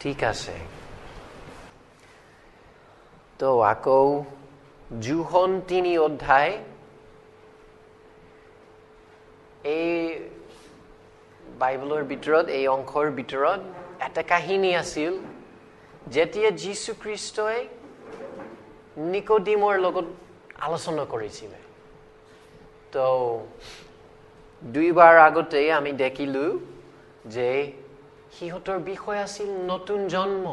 ঠিক আছে তো আকৌ যোহন 3 অধ্যায় এই বাইবেলৰ ভিতৰত এই অংশৰ ভিতৰত এটা কাহিনী আছিল যেতিয়া যীশু খ্ৰীষ্টই নিকোডিমৰ লগত আলোচনা কৰিছিল তো দুইবাৰ আগতে আমি দেখিলো যে সিহঁতৰ বিষয় আছিল নতুন জন্ম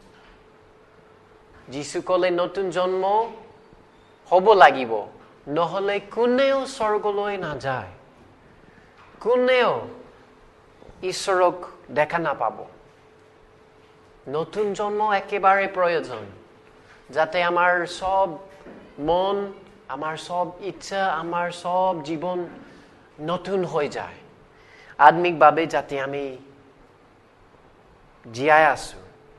যীশু ক'লে নতুন জন্ম হ'ব লাগিব নহলে কোনেও স্বৰ্গলৈ নাযায় কোনেও ঈশ্বৰক দেখা নাপাব নতুন জন্ম একেবাৰে প্ৰয়োজন যাতে আমাৰ সব মন আমাৰ সব ইচ্ছা আমাৰ সব জীৱন নতুন হৈ যায় আত্মিকভাৱে যাতে আমি জীয়াই আছো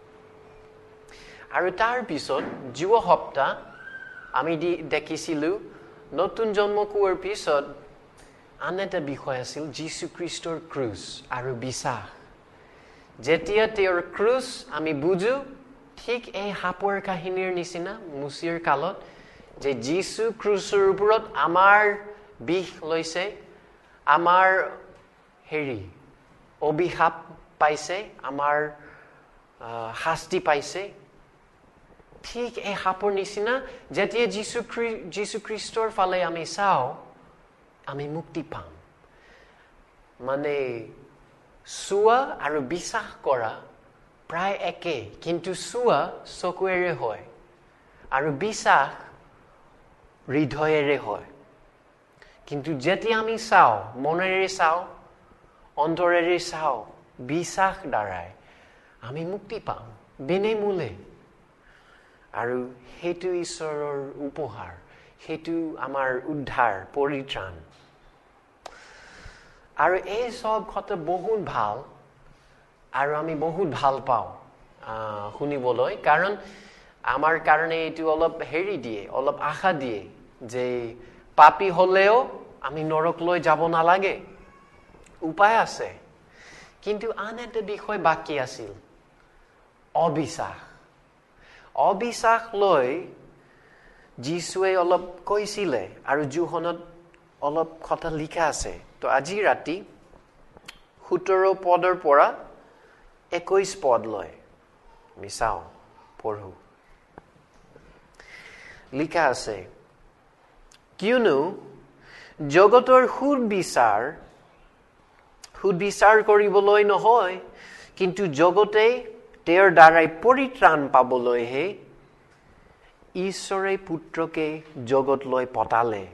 আৰু তাৰ পিছত যোৱা সপ্তাহ আমি দেখিছিলো নতুন জন্ম কোৱাৰ পিছত আন এটা বিষয় আছিল যীশু খ্ৰীষ্টৰ ক্ৰুচ আৰু বিশ্বাস যেতিয়া তেওঁৰ ক্ৰুচ আমি বুজো ঠিক এই সাপৰ কাহিনীৰ নিচিনা মুচিৰ কালত যে যীশু ক্ৰুচৰ ওপৰত আমাৰ বিষ লৈছে আমাৰ অভিশাপ পাইছে আমাৰ শাস্তি পাইছে ঠিক এই সাপৰ নিচিনা যেতিয়া যীশু খ্ৰীষ্টৰ ফালে আমি চাওঁ আমি মুক্তি পাম মানে চোৱা আৰু বিশ্বাস কৰা প্ৰায় একে কিন্তু চোৱা চকুৰে হয় আৰু বিশ্বাস হৃদয়েৰে হয় কিন্তু যেতিয়া আমি চাওঁ মনেৰে চাওঁ অন্তৰেৰে চাওঁ বিশ্বাস দ্বাৰাই আমি মুক্তি পাম বিনামূল্যে আৰু সেইটো ঈশ্বৰৰ উপহাৰ সেইটো আমাৰ উদ্ধাৰ পৰিত্ৰাণ আৰু এই সব কথা বহুত ভাল আৰু আমি বহুত ভাল পাওঁ শুনিবলৈ কাৰণ আমাৰ কাৰণে এইটো অলপ দিয়ে অলপ আশা দিয়ে যে পাপী হলেও আমি নৰকলৈ যাব নালাগে উপায় আছে কিন্তু আন এটা বিষয় বাকী আছিল অবিশ্বাস লৈ যীশুৱে অলপ কৈছিলে আৰু যোহনত অলপ কথা লিখা আছে তো আজি ৰাতি 17 পদৰ পৰা 21 পদ লৈ আমি চাওঁ পঢ়ো লিখা আছে কিয়নো জগতৰ সুদবিচাৰ কৰিবলৈ নহয় কিন্তু জগতে তেওঁৰ দ্বাৰাই পৰিত্ৰাণ পাবলৈহে ঈশ্বৰে পুত্ৰকে জগতলৈ পঠালে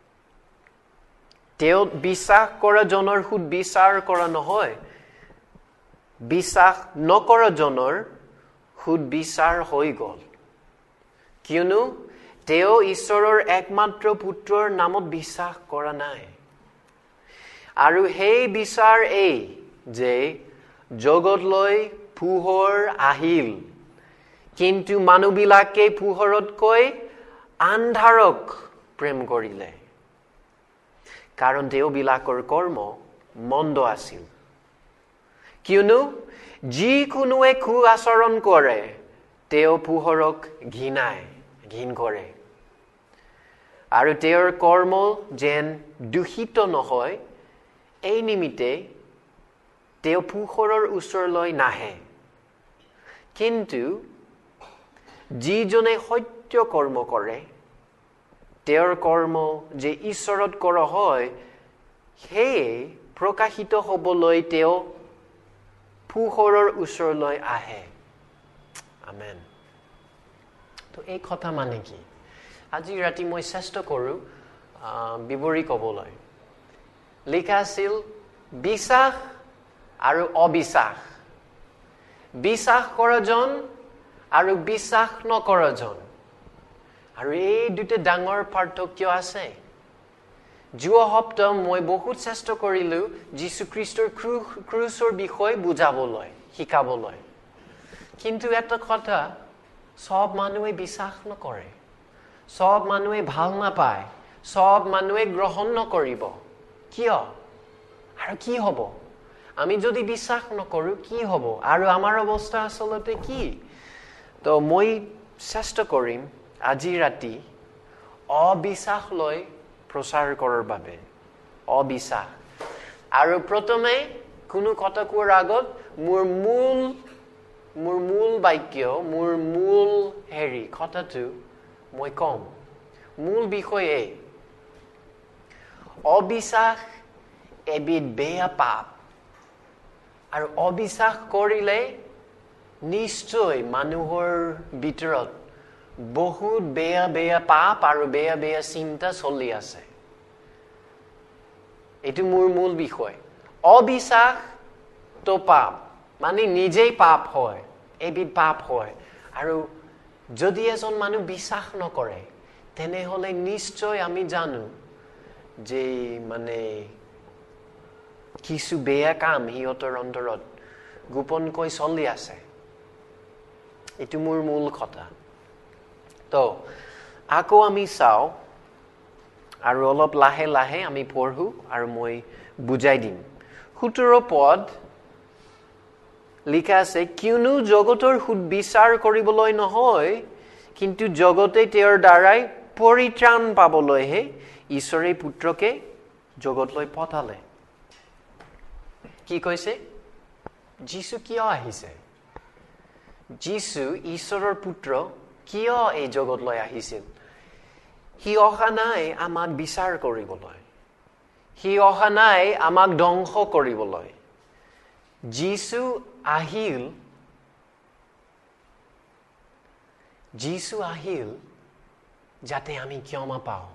তেওঁ বিশ্বাস কৰা জনৰ সুদবিচাৰ কৰা নহয় বিশ্বাস নকৰা জনৰ সুদবিচাৰ হৈ গল কিয়নো তেওঁ ঈশ্বৰৰ একমাত্ৰ পুত্ৰৰ নামত বিশ্বাস কৰা নাই আৰু সেই বিচাৰ এই যে জগতলৈ পোহৰ আহিল কিন্তু মানুহবিলাকে পোহৰতকৈ আন্ধাৰক প্ৰেম কৰিলে কাৰণ তেওঁবিলাকৰ কৰ্ম মন্দ আছিল কিয়নো যিকোনোৱে কু আচৰণ কৰে তেওঁ পোহৰক ঘিণ কৰে আৰু তেওঁৰ কৰ্ম যেন দূষিত নহয় এই নিমিত্তে তেওঁ পোহৰৰ ওচৰলৈ নাহে কিন্তু যিজনে সত্য কৰ্ম কৰে তেওঁৰ কৰ্ম যে ঈশ্বৰত কৰা হয় সেয়ে প্ৰকাশিত হ'বলৈ তেওঁ পোহৰৰ ওচৰলৈ আহে আমেন তো এই কথা মানে কি আজি ৰাতি মই চেষ্টা কৰোঁ বিৱৰি ক'বলৈ লিখা আছিল বিশ্বাস আৰু অবিশ্বাস বিশ্বাস কৰাজন আৰু বিশ্বাস নকৰাজন আৰু এই দুটা ডাঙৰ পাৰ্থক্য আছে যোৱা সপ্তাহ মই বহুত চেষ্টা কৰিলো যীশু খ্ৰীষ্টৰ ক্ৰুচৰ বিষয় বুজাবলৈ শিকাবলৈ কিন্তু এটা কথা সব মানুহে বিশ্বাস নকৰে সব মানুহে ভাল নাপায় সব মানুহে গ্ৰহণ নকৰিব কিয় আৰু কি হ'ব আমি যদি বিশ্বাস নকৰো কি হ'ব আৰু আমাৰ অৱস্থা আসলতে কি তো মই চেষ্টা কৰিম আজি ৰাতি অবিশ্বাস লৈ প্ৰচাৰ কৰাৰ বাবে অবিশ্বাস আৰু প্ৰথমে কোনো কথা কোৱাৰ আগত মোৰ মূল বাক্য মোৰ মূল কথাটো মই কম মূল বিষয়ে অবিশ্বাস এবিধ বেয়া পাপ আৰু অবিশ্বাস কৰিলে নিশ্চয় মানুহৰ ভিতৰত বহুত বেয়া পাপ আৰু বেয়া চিন্তা চলি আছে এইটো মোৰ মূল বিষয় অবিশ্বাস তো পাপ মানে নিজেই পাপ হয় এবিধ পাপ হয় আৰু যদি এজন মানুহ বিশ্বাস নকৰে তেনেহলে নিশ্চয় আমি জানো যে মানে কিছু বেয়া কাম হিহঁতৰ অন্তৰত গোপনকৈ চলি আছে এইটো মোৰ মূল কথা তো আকৌ আমি চাওঁ আৰু অলপ লাহে লাহে আমি পঢ়ো আৰু মই বুজাই দিম 17 পদ লিখা আছে কিয়নো জগতৰ সুবিচাৰ কৰিবলৈ নহয় কিন্তু জগতে তেওঁৰ দ্বাৰাই পৰিত্ৰাণ পাবলৈহে ঈশ্বৰে পুত্ৰকে জগতলৈ পঠালে কি কৈছে যীশু কিয় আহিছে যীশু ঈশ্বৰৰ পুত্ৰ কিয় এই জগতলৈ আহিছিল সি অহা নাই আমাক বিচাৰ কৰিবলৈ সি অহা নাই আমাক ধ্বংস কৰিবলৈ যীশু আহিল যাতে আমি ক্ষমা পাওঁ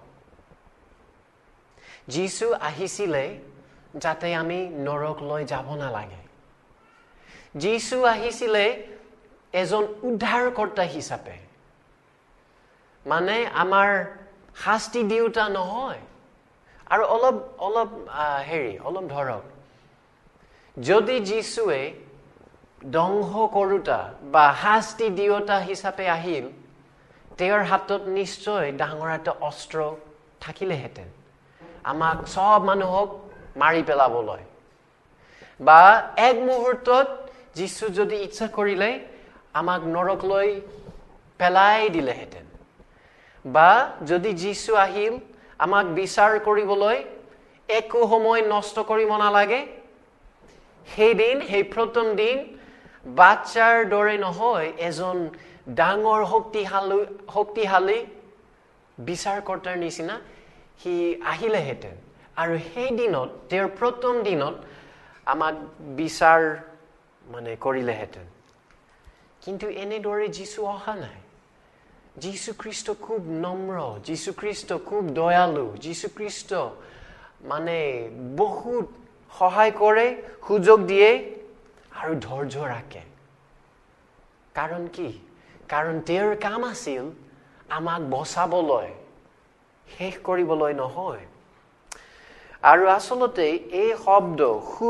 যীশু আহিছিলে যাতে আমি নৰকলৈ যাব নালাগে যীশু আহিছিলে এজন উদ্ধাৰকৰ্তা হিচাপে মানে আমাৰ শাস্তি দিওঁতা নহয় আৰু অলপ ধৰক যদি যীশুৱে ধ্বংস কৰোঁতা বা শাস্তি দিওঁতা হিচাপে আহিল তেওঁৰ হাতত নিশ্চয় ডাঙৰ এটা অস্ত্ৰ থাকিলেহেঁতেন আমাক সব মানুহক মাৰি পেলাবলৈ বা এক মুহূৰ্তত যীশু যদি ইচ্ছা কৰিলে আমাক নৰকলৈ পেলাই দিলেহেঁতেন বা যদি যীশু আহিল আমাক বিচাৰ কৰিবলৈ একো সময় নষ্ট কৰিব নালাগে সেই প্ৰথম দিন বাচ্চাৰ দৰে নহয় এজন ডাঙৰ শক্তিশালী বিচাৰকৰ্তাৰ নিচিনা সি আহিলেহেঁতেন আৰু সেই দিনত তেওঁৰ প্ৰথম দিনত আমাক বিচাৰ মানে কৰিলেহেঁতেন কিন্তু এনেদৰে যীশু অহা নাই যীশু খ্ৰীষ্ট খুব নম্ৰ যীশু খ্ৰীষ্ট খুব দয়ালু যীশু খ্ৰীষ্ট মানে বহুত সহায় কৰে সুযোগ দিয়ে আৰু ধৈৰ্য ৰাখে কাৰণ কি কাৰণ তেওঁৰ কাম আছিল আমাক বচাবলৈ শেষ কৰিবলৈ নহয় আৰু আচলতে এই শব্দ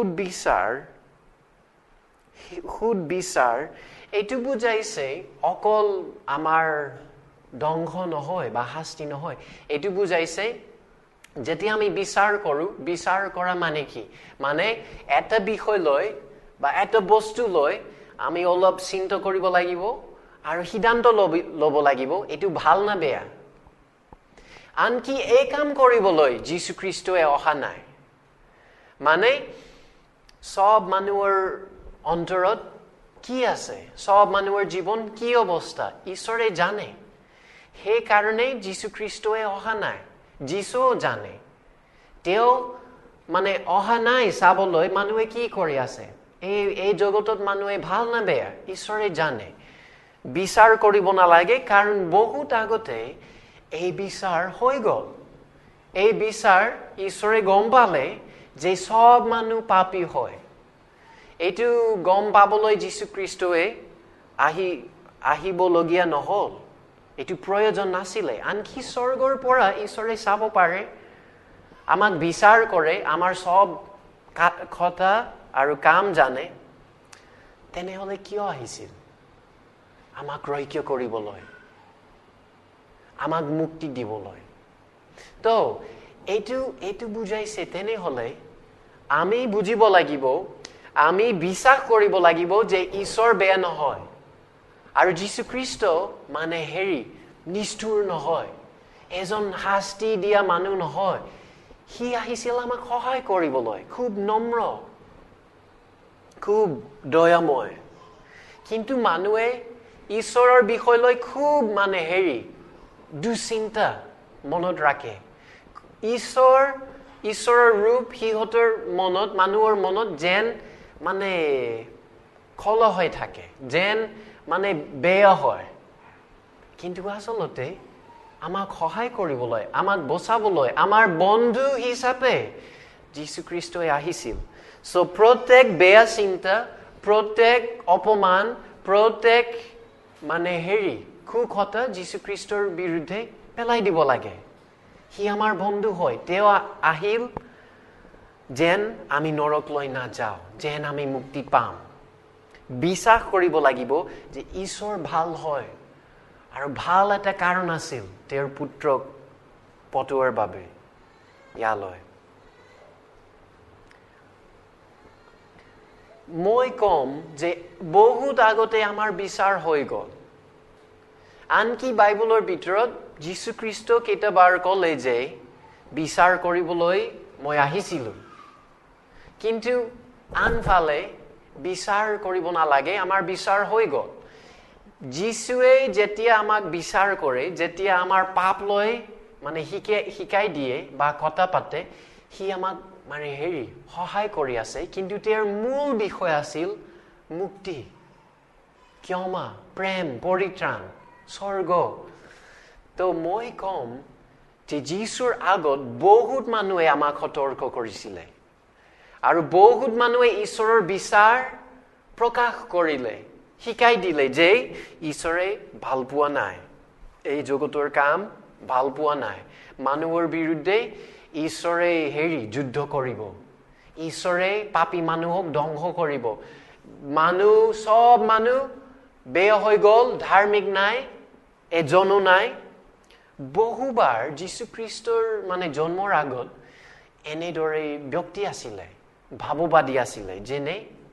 সুবিচাৰ এইটো বুজাইছে অকল আমাৰ ধ্বংস নহয় বা শাস্তি নহয় এইটো বুজাইছে যেতিয়া আমি বিচাৰ কৰা মানে কি মানে এটা বিষয় লৈ বা এটা বস্তু লৈ আমি অলপ চিন্তা কৰিব লাগিব আৰু সিদ্ধান্ত ল'ব লাগিব এইটো ভাল না বেয়া আনকি এই কাম কৰিবলৈ যীশু খ্ৰীষ্টই অহা নাই মানে সব মানুহৰ অন্তৰত কি আছে সব মানুহৰ জীৱন কি অৱস্থা ঈশ্বৰে জানে সেই কাৰণে যীশু খ্ৰীষ্টই অহা নাই যীশুও জানে তেওঁ মানে অহা নাই চাবলৈ মানুহে কি কৰি আছে এই জগতত মানুহে ভাল না বেয়া ঈশ্বৰে জানে বিচাৰ কৰিব নালাগে কাৰণ বহুত আগতে এই বিচাৰ হৈ গ'ল এই বিচাৰ ঈশ্বৰে গম পালে যে সব মানুহ পাপী হয় এইটো গম পাবলৈ যীশু খ্ৰীষ্টই আহিবলগীয়া নহল এইটো প্ৰয়োজন নাছিলে আনকি স্বৰ্গৰ পৰা ঈশ্বৰে চাব পাৰে আমাক বিচাৰ কৰে আমাৰ সব কথা আৰু কাম জানে তেনেহলে কিয় আহিছিল আমাক ৰক্ষা কৰিবলৈ আমাক মুক্তি দিবলৈ তো এইটো বুজাইছে তেনেহলে আমি বুজিব লাগিব আমি বিশ্বাস কৰিব লাগিব যে ঈশ্বৰ বেয়া নহয় আৰু যীশু খ্ৰীষ্ট মানে নিষ্ঠুৰ নহয় এজন শাস্তি দিয়া মানুহ নহয় সি আহিছিল আমাক সহায় কৰিবলৈ খুব নম্ৰ খুব দয়াময় কিন্তু মানুহে ঈশ্বৰৰ বিষয়লৈ খুব মানে দুশ্চিন্তা মনত ৰাখে ঈশ্বৰৰ ৰূপ সিহঁতৰ মনত মানুহৰ মনত যেন মানে কলহ হৈ থাকে যেন মানে বেয়া হয় কিন্তু আচলতে আমাক সহায় কৰিবলৈ আমাক বচাবলৈ আমাৰ বন্ধু হিচাপে যীশু খ্ৰীষ্টই আহিছিল সো প্ৰত্যেক বেয়া চিন্তা প্ৰত্যেক অপমান প্ৰত্যেক মানে খুখতা যীশু খ্ৰীষ্টৰ বিৰুদ্ধে পেলাই দিব লাগে সি আমাৰ বন্ধু হয় তেওঁ আহিল যেন আমি নৰকলৈ নাযাওঁ যেন আমি মুক্তি পাম বিশ্বাস কৰিব লাগিব যে ঈশ্বৰ ভাল হয় আৰু ভাল এটা কাৰণ আছিল তেওঁৰ পুত্ৰক পঠোৱাৰ বাবে ইয়ালৈ মই কম যে বহুত আগতে আমাৰ বিচাৰ হৈ গ'ল আনকি বাইবেলৰ ভিতৰত যীশু খ্ৰীষ্ট কেইটাবাৰ ক'লে যে বিচাৰ কৰিবলৈ মই আহিছিলোঁ কিন্তু আনফালে বিচাৰ কৰিব নালাগে আমাৰ বিচাৰ হৈ গ'ল যীশুৱে যেতিয়া আমাক বিচাৰ কৰে যেতিয়া আমাৰ পাপ লৈ মানে শিকাই দিয়ে বা কথা পাতে সি আমাক মানে সহায় কৰি আছে কিন্তু তেওঁৰ মূল বিষয় আছিল মুক্তি ক্ষমা প্ৰেম পৰিত্ৰাণ স্বৰ্গ তো মই কম যে যীশুৰ আগত বহুত মানুহে আমাক সতৰ্ক কৰিছিলে আৰু বহুত মানুহে ঈশ্বৰৰ বিচাৰ প্ৰকাশ কৰিলে শিকাই দিলে যে ঈশ্বৰে ভাল পোৱা নাই এই জগতৰ কাম ভাল পোৱা নাই মানুহৰ বিৰুদ্ধে ঈশ্বৰে যুদ্ধ কৰিব ঈশ্বৰে পাপী মানুহক ধ্বংস কৰিব সব মানুহ বেয়া হৈ গ'ল ধাৰ্মিক নাই এজনো নাই বহুবাৰ যীশু খ্ৰীষ্টৰ মানে জন্মৰ আগত এনেদৰে ব্যক্তি আছিলে ভাৱবাদী আছিলে যেনে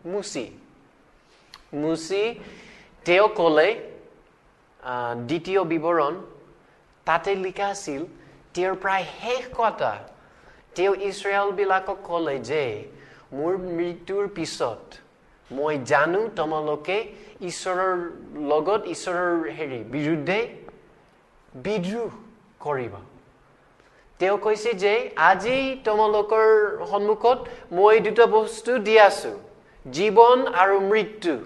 মুচি তেওঁ ক'লে দ্বিতীয় বিৱৰণ তাতে লিখা আছিল তেওঁৰ প্ৰায় শেষ কথা তেওঁ ইছৰাইলবিলাকক ক'লে যে মোৰ মৃত্যুৰ পিছত মই জানো তোমালোকে ঈশ্বৰৰ লগত ঈশ্বৰৰ বিৰুদ্ধে বিদ্ৰোহ কৰিবা তেওঁ কৈছে যে আজি তোমালোকৰ সন্মুখত মই দুটা বস্তু দি আছো জীৱন আৰু মৃত্যু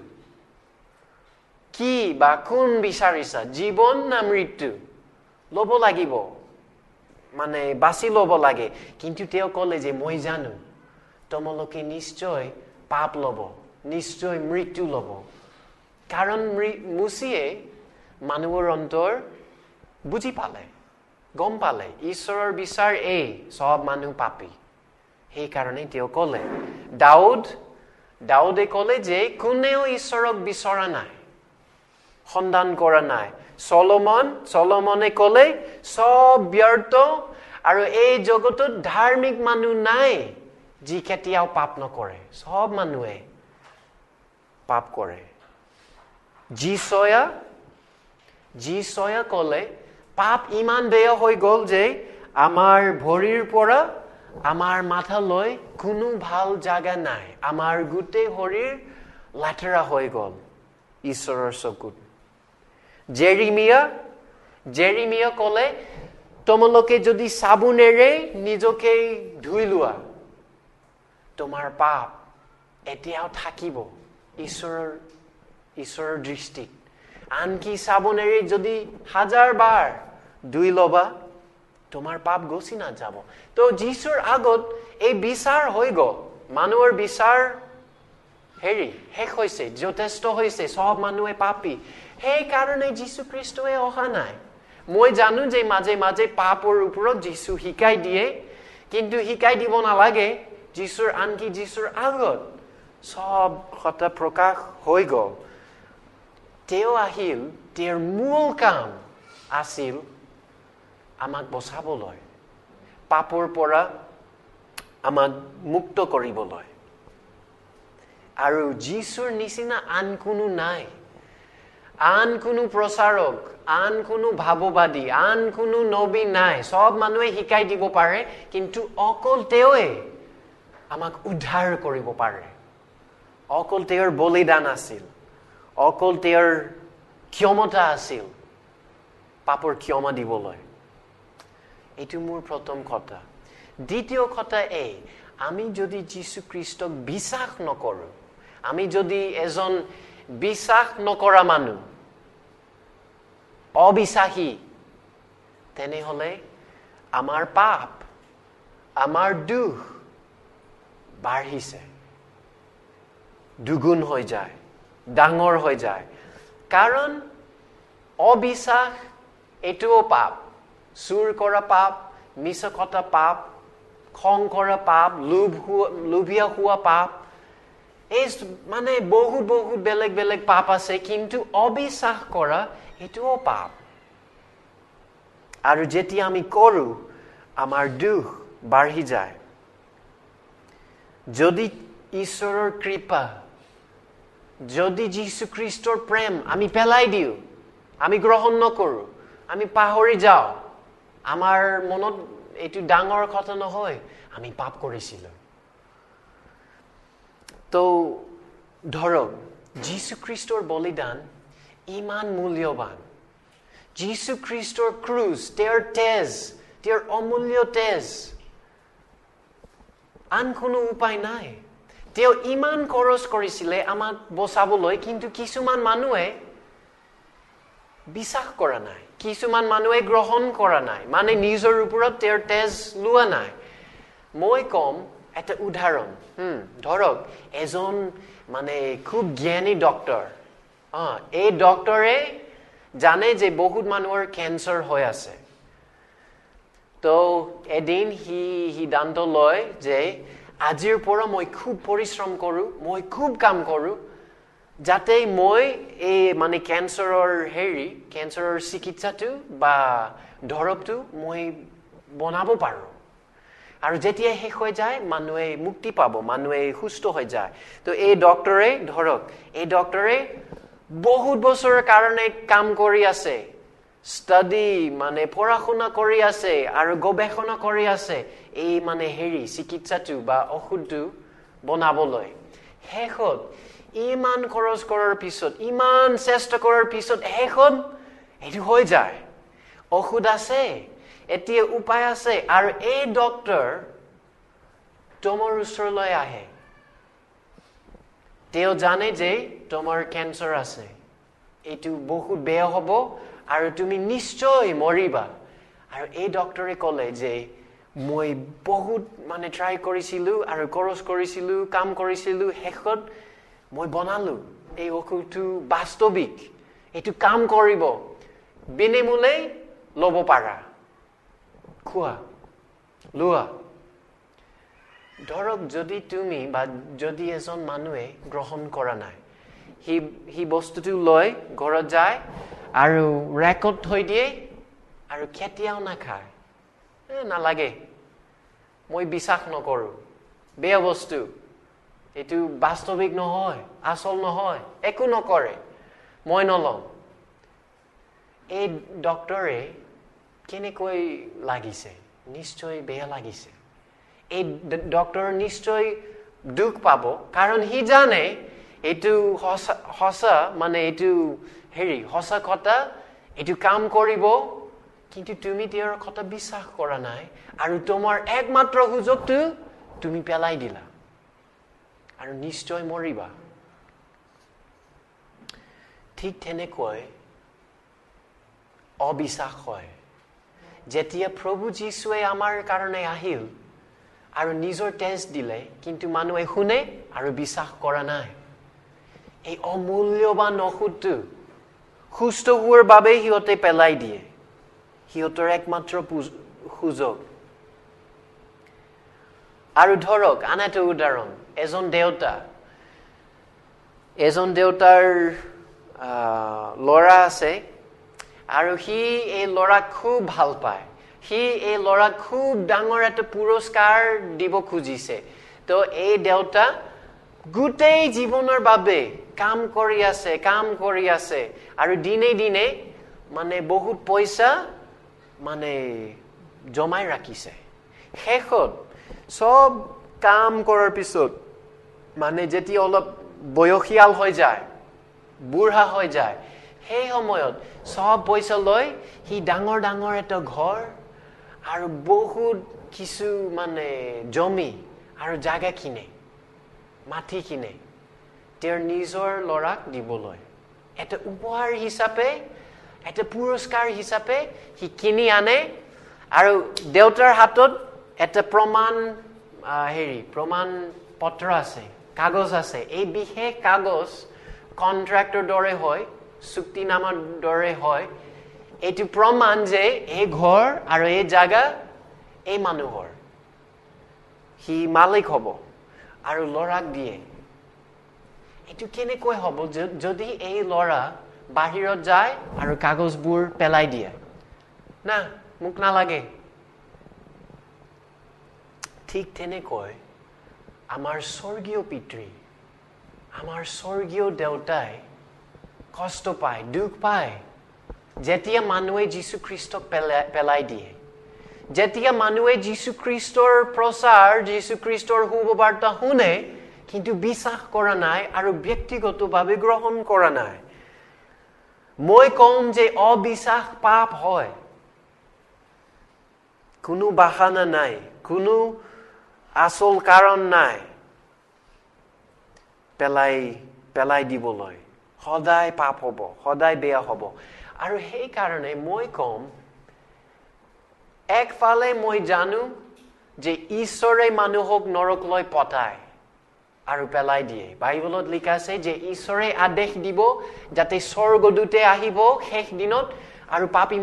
কি বা কোন বিচাৰিছা জীৱন না মৃত্যু ল'ব লাগিব মানে বাছি ল'ব লাগে কিন্তু তেওঁ ক'লে যে মই জানো তোমালোকে নিশ্চয় পাপ ল'ব নিশ্চয় মৃত্যু ল'ব কাৰণ মুচিয়ে মানুহৰ অন্তৰ বুজি পালে গম পালে ঈশ্বৰৰ বিচাৰ সব মানুহ পাপী সেইকাৰণে তেওঁ ক'লে দাউদে ক'লে যে কোনেও ঈশ্বৰক বিচৰা নাই সন্ধান কৰা নাই চলমনে ক'লে সব ব্যৰ্থ আৰু এই জগতত ধাৰ্মিক মানুহ নাই যি কেতিয়াও পাপ নকৰে সব মানুহে পাপ কৰে যিচয়া ক'লে পাপ ইমান বেয়া হৈ গ'ল যে আমাৰ ভৰিৰ পৰা আমাৰ মাথালৈ কোনো ভাল জাগা নাই আমাৰ গোটেই শৰীৰ লেতেৰা হৈ গ'ল ঈশ্বৰৰ চকুত জেৰিমিয়া ক'লে তোমালোকে যদি চাবোনেৰে নিজকে ধুই লোৱা তোমাৰ পাপ এতিয়াও থাকিব ঈশ্বৰৰ দৃষ্টিত আনকি চাবোনেৰে যদি 1000 বাৰ ধুই ল'বা তোমাৰ পাপ গছি নাযাব তো যীশুৰ আগত এই বিচাৰ হৈ গ'ল মানুহৰ বিচাৰ শেষ হৈছে যথেষ্ট হৈছে সব মানুহে পাপী সেইকাৰণে যীশু খ্ৰীষ্টই অহা নাই মই জানো যে মাজে মাজে পাপৰ ওপৰত যীশু শিকাই দিয়ে কিন্তু শিকাই দিব নালাগে আনকি যীশুৰ আগত সব কথা প্ৰকাশ হৈ গ'ল তেওঁ আহিল তেওঁৰ মূল কাম আছিল আমাক বচাবলৈ পাপৰ পৰা আমাক মুক্ত কৰিবলৈ আৰু যীশুৰ নিচিনা আন কোনো নাই আন কোনো প্ৰচাৰক আন কোনো ভাৱবাদী আন কোনো নবী নাই সব মানুহে শিকাই দিব পাৰে কিন্তু অকল তেওঁৱে আমাক উদ্ধাৰ কৰিব পাৰে অকল তেওঁৰ বলিদান আছিল অকল তেওঁৰ ক্ষমতা আছিল পাপৰ ক্ষমা দিবলৈ এইটো মোৰ প্ৰথম কথা দ্বিতীয় কথা এই আমি যদি যীশু খ্ৰীষ্টক বিশ্বাস নকৰো আমি যদি এজন বিশ্বাস নকৰা মানুহ অবিশ্বাসী তেনেহলে আমাৰ পাপ আমাৰ দুখ বাঢ়িছে দুগুণ হৈ যায় ডাঙৰ হৈ যায় কাৰণ অবিশ্বাস এটোও পাপ চুৰ কৰা পাপ মিছা কথা পাপ খং কৰা পাপ লোভিয়া হোৱা পাপ এই মানে বহুত বহুত বেলেগ বেলেগ পাপ আছে কিন্তু অবিশ্বাস কৰা এটোও পাপ আৰু যেতিয়া আমি কৰো আমাৰ দুখ বাঢ়ি যায় যদি ঈশ্বৰৰ কৃপা যদি যীশু খ্ৰীষ্টৰ প্ৰেম আমি পেলাই দিও আমি গ্ৰহণ নকৰো আমি পাহৰি যাও আমাৰ মনত এটো ডাঙৰ কথা নহয় আমি পাপ কৰিছিলো তো ধৰক যীশু খ্ৰীষ্টৰ বলিদান ইমান মূল্যৱান যীশু খ্ৰীষ্টৰ ক্ৰুজ তেওঁৰ তেজ তেওঁৰ অমূল্য তেজ আন কোনো উপায় নাই তেওঁ ইমান খৰচ কৰিছিলে আমাক বচাবলৈ কিন্তু কিছুমান মানুহে বিশ্বাস কৰা নাই কিছুমান মানুহে গ্ৰহণ কৰা নাই মানে নিজৰ ওপৰত তেওঁৰ তেজ লোৱা নাই মই কম এটা উদাহৰণ ধৰক এজন মানে খুব জ্ঞানী ডক্টৰ এই ডক্টৰে জানে যে বহুত মানুহৰ ক্যান্সাৰ হৈ আছে তো এদিন হি সিদ্ধান্ত লয় যে আজিৰ পৰা মই খুব পৰিশ্ৰম কৰো মই খুব কাম কৰো যাতে মই এই মানে ক্যান্সাৰৰ চিকিৎসাটো বা দৰৱটো মই বনাব পাৰো আৰু যেতিয়া শেষ হৈ যায় মানুহে মুক্তি পাব মানুহে সুস্থ হৈ যায় তো এই ডক্টৰে বহুত বছৰৰ কাৰণে কাম কৰি আছে ষ্টাডি মানে পঢ়া-শুনা কৰি আছে আৰু গৱেষণা কৰি আছে এই মানে চিকিৎসাটো বা ঔষধটো বনাবলৈ শেষত ইমান খৰচ কৰাৰ পিছত ইমান চেষ্টা কৰাৰ পিছত শেষত এটো হৈ যায় ঔষধ আছে এতিয়া উপায় আছে আৰু এই ডক্টৰ তোমাৰ ওচৰলৈ আহে তেওঁ জানে যে তোমাৰ ক্যান্সাৰ আছে এটো বহুত বেয়া হ'ব আৰু তুমি নিশ্চয় মৰিবা আৰু এই ডক্টৰে ক'লে যে মই বহুত মানে ট্ৰাই কৰিছিলো আৰু খৰচ কৰিছিলো কাম কৰিছিলো শেষত মই বনালো এই ঔষধটো বাস্তৱিক এটো কাম কৰিব বিনামূল্যে ল'ব পাৰা লোৱা ধৰক যদি তুমি বা যদি এজন মানুহে গ্ৰহণ কৰা নাই হি বস্তুটো লৈ ঘৰত যায় আৰু ৰেকৰ্ড থৈ দিয়ে আৰু কেতিয়াও নাখায় নালাগে মই বিশ্বাস নকৰো বেয়া বস্তু এটো বাস্তৱিক নহয় আসল নহয় একো নকৰে মই নলম এই ডক্টৰে কেনেকৈ লাগিছে নিশ্চয় বেয়া লাগিছে এই ডক্টৰ নিশ্চয় দুখ পাব কাৰণ হি জানে এটো হসা মানে এটো হসা কথা এটো কাম কৰিব কিন্তু তুমি তেওঁৰ কথা বিশ্বাস কৰা নাই আৰু তোমাৰ একমাত্ৰ সুযোগটো তুমি পেলাই দিলা আৰু নিশ্চয় মৰিবা ঠিক তেনেকৈ অবিশ্বাস হয় যেতিয়া প্ৰভু যীশুৱে আমাৰ কাৰণে আহিল আৰু নিজৰ তেজ দিলে কিন্তু মানুহে শুনে আৰু বিশ্বাস কৰা নাই এই অমূল্যৱান ঔষধটো সুস্থ হোৱাৰ বাবে সিহঁতে পেলাই দিয়ে সিহঁতৰ একমাত্ৰ সুযোগ আৰু ধৰক আন এটা উদাহৰণ এজন দেউতাৰ ল'ৰা আছে আৰু সি এই ল'ৰাক খুব ভাল পায় সি এই ল'ৰাক খুব ডাঙৰ এটা পুৰস্কাৰ দিব খুজিছে তো এই দেউতা গোটেই জীৱনৰ বাবে কাম কৰি আছে আৰু দিনে দিনে মানে বহুত পইচা মানে জমাই ৰাখিছে শেষত সব কাম কৰাৰ পিছত মানে যেতিয়া অলপ বয়সীয়াল হৈ যায় বুঢ়া হৈ যায় সেই সময়ত সব পইচা লৈ সি ডাঙৰ এটা ঘৰ আৰু বহুত কিছু মানে জমি আৰু জাগা কিনে মাটি কিনে তেওঁৰ নিজৰ ল'ৰাক দিবলৈ এটা উপহাৰ হিচাপে এটা পুৰস্কাৰ হিচাপে সি কিনি আনে আৰু দেউতাৰ হাতত এটা প্ৰমাণ পত্ৰ আছে কাগজ আছে এই বিশেষ কাগজ কন্ট্ৰাক্টৰ দৰে হয় চুক্তিনামাৰ দৰে হয় এইটো প্ৰমাণ যে এই ঘৰ আৰু এই জাগা এই মানুহৰ সি মালিক হ'ব আৰু ল'ৰাক দিয়ে এইটো কেনেকৈ হ'ব যদি এই ল'ৰা বাহিৰত যায় আৰু কাগজবোৰ পেলাই দিয়ে না মোক নালাগে ঠিক তেনেকৈ আমাৰ স্বৰ্গীয় পিতৃ আমাৰ স্বৰ্গীয় দেউতাই কষ্ট পায় দুখ পায় যেতিয়া মানুহে যীশু খ্ৰীষ্টক পেলাই দিয়ে যেতিয়া মানুহে যীশু খ্ৰীষ্টৰ প্ৰচাৰ যীশু খ্ৰীষ্টৰ শুভবাৰ্তা শুনে কিন্তু বিশ্বাস কৰা নাই আৰু ব্যক্তিগতভাৱে গ্ৰহণ কৰা নাই মই কম যে অবিশ্বাস পাপ হয় কোনো বাহানা নাই কোনো আসল কাৰণ নাই পেলাই দিবলৈ সদায় পাপ হ'ব সদায় বেয়া হ'ব আৰু সেই কাৰণে মই কম একফালে মই জানো যে ঈশ্বৰে মানুহক নৰকলৈ পঠায় আৰু পেলাই দিয়ে বাইবেলত লিখা আছে যে ঈশ্বৰে আদেশ দিব যাতে স্বৰ্গদূতে আহিব শেষ দিনত আৰু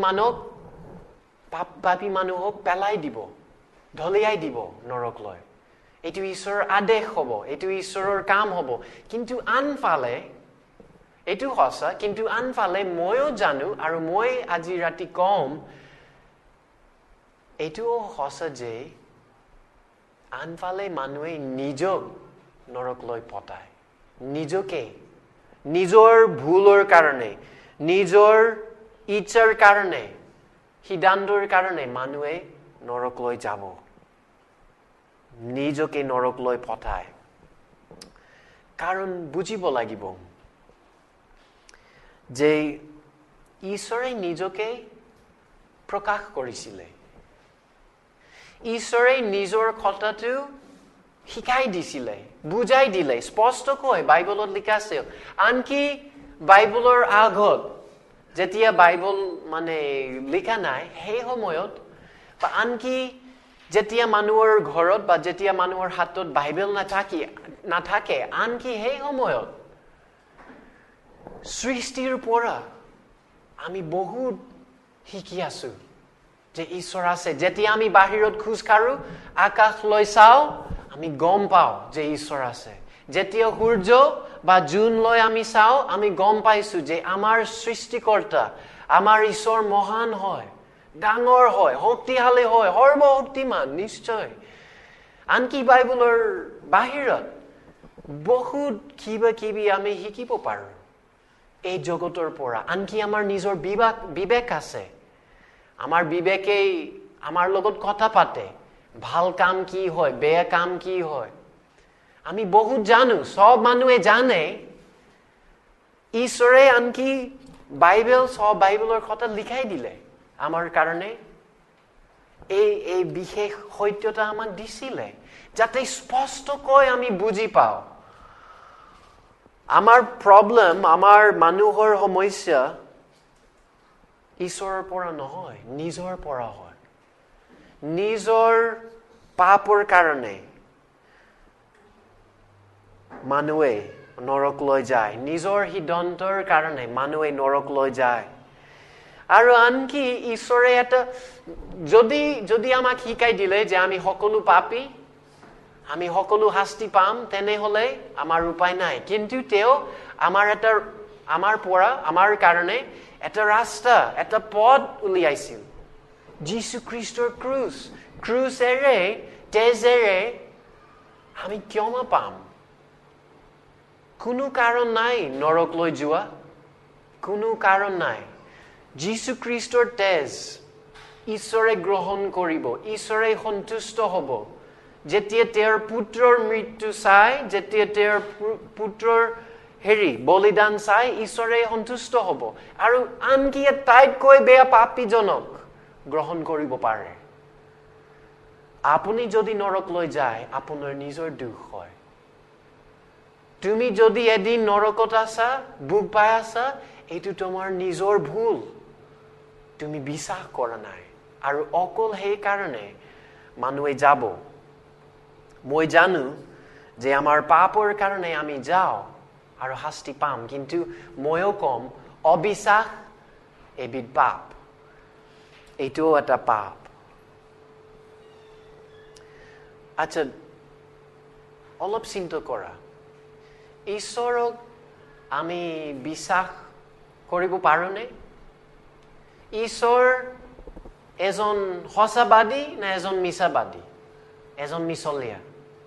পাপী মানুহক পেলাই দিব ঢলিয়াই দিব নৰকলৈ এইটো ঈশ্বৰৰ আদেশ হ'ব এইটো ঈশ্বৰৰ কাম হ'ব কিন্তু আনফালে এইটো সঁচা কিন্তু আনফালে ময়ো জানো আৰু মই আজি ৰাতি কম এইটোও সঁচা যে আনফালে মানুহে নিজক নৰকলৈ পঠায় নিজকে নিজৰ ভুলৰ কাৰণে নিজৰ ইচ্ছাৰ কাৰণে সিদ্ধান্তৰ কাৰণে মানুহে নৰকলৈ যাব নিজকে নৰকলৈ পঠায় কাৰণ বুজিব লাগিব যে ঈশ্বৰে নিজকে প্ৰকাশ কৰিছিলে ঈশ্বৰে নিজৰ কথাটো শিকাই দিছিলে বুজাই দিলে স্পষ্টকৈ বাইবেলত লিখা আছে আনকি বাইবেলৰ আগত যেতিয়া বাইবেল মানে লিখা নাই সেই সময়ত বা আনকি যেতিয়া মানুহৰ ঘৰত বা যেতিয়া মানুহৰ হাতত বাইবেল নাথাকে আনকি সেই সময়ত সৃষ্টিৰ পৰা আমি বহুত শিকি আছো যে ঈশ্বৰ আছে যেতিয়া আমি বাহিৰত খোজ কাঢ়ো আকাশলৈ চাওঁ আমি গম পাওঁ যে ঈশ্বৰ আছে যেতিয়া সূৰ্য বা জোনলৈ আমি চাওঁ আমি গম পাইছো যে আমাৰ সৃষ্টিকৰ্তা আমাৰ ঈশ্বৰ মহান হয় ডাঙৰ হয় শক্তিশালী হয় সৰ্বশক্তিমান নিশ্চয় আনকি বাইবেলৰ বাহিৰত বহুত কিবা আমি শিকিব পাৰো এই জগতৰ পৰা আনকি আমাৰ নিজৰ বিবেক আছে আমাৰ বিবেকেই আমাৰ লগত কথা পাতে ভাল কাম কি হয় বেয়া কাম কি হয় আমি বহুত জানো সব মানুহে জানে ঈশ্বৰে আনকি বাইবেলৰ কথা লিখাই দিলে আমাৰ কাৰণে এই বিশেষ সত্যতা আমাক দিছিলে যাতে স্পষ্টকৈ আমি বুজি পাওঁ আমাৰ প্ৰব্লেম আমাৰ মানুহৰ সমস্যা ঈশ্বৰৰ পৰা নহয় নিজৰ পৰা হয় নিজৰ পাপৰ কাৰণে মানুহে নৰকলৈ যায় নিজৰ সিদ্ধান্তৰ কাৰণে মানুহে নৰকলৈ যায় আৰু আনকি ঈশ্বৰে এটা যদি আমাক শিকাই দিলে যে আমি সকলো পাপী আমি সকলো শাস্তি পাম তেনেহলে আমাৰ উপায় নাই কিন্তু তেওঁ আমাৰ কাৰণে এটা ৰাস্তা এটা পথ উলিয়াইছিল যীশু খ্ৰীষ্টৰ ক্ৰুচেৰে তেজেৰে আমি ক্ষমা পাম কোনো কাৰণ নাই নৰকলৈ যোৱা কোনো কাৰণ নাই যীশু খ্ৰীষ্টৰ তেজ ঈশ্বৰে গ্ৰহণ কৰিব ঈশ্বৰে সন্তুষ্ট হ'ব যেতিয়া তেওঁৰ পুত্ৰৰ মৃত্যু চাই যেতিয়া তেওঁৰ পুত্ৰৰ বলিদান চাই ঈশ্বৰে সন্তুষ্ট হ'ব আৰু আনকি তাইতকৈ বেয়া পাপীজনক গ্ৰহণ কৰিব পাৰে আপুনি যদি নৰকলৈ যায় আপোনাৰ নিজৰ দুখ হয় তুমি যদি এদিন নৰকত আছা ভোগ পাই আছা এইটো তোমাৰ নিজৰ ভুল তুমি বিশ্বাস কৰা নাই আৰু অকল সেই কাৰণে মানুহে যাব মই জানো যে আমাৰ পাপৰ কাৰণে আমি যাওঁ আৰু শাস্তি পাম কিন্তু ময়ো কম অবিশ্বাস এবিধ পাপ এইটোও এটা পাপ আচ্ছা অলপ চিন্তা কৰা ঈশ্বৰক আমি বিশ্বাস কৰিব পাৰোনে ঈশ্বৰ এজন সঁচাবাদী না এজন মিছাবাদী এজন মিছলীয়া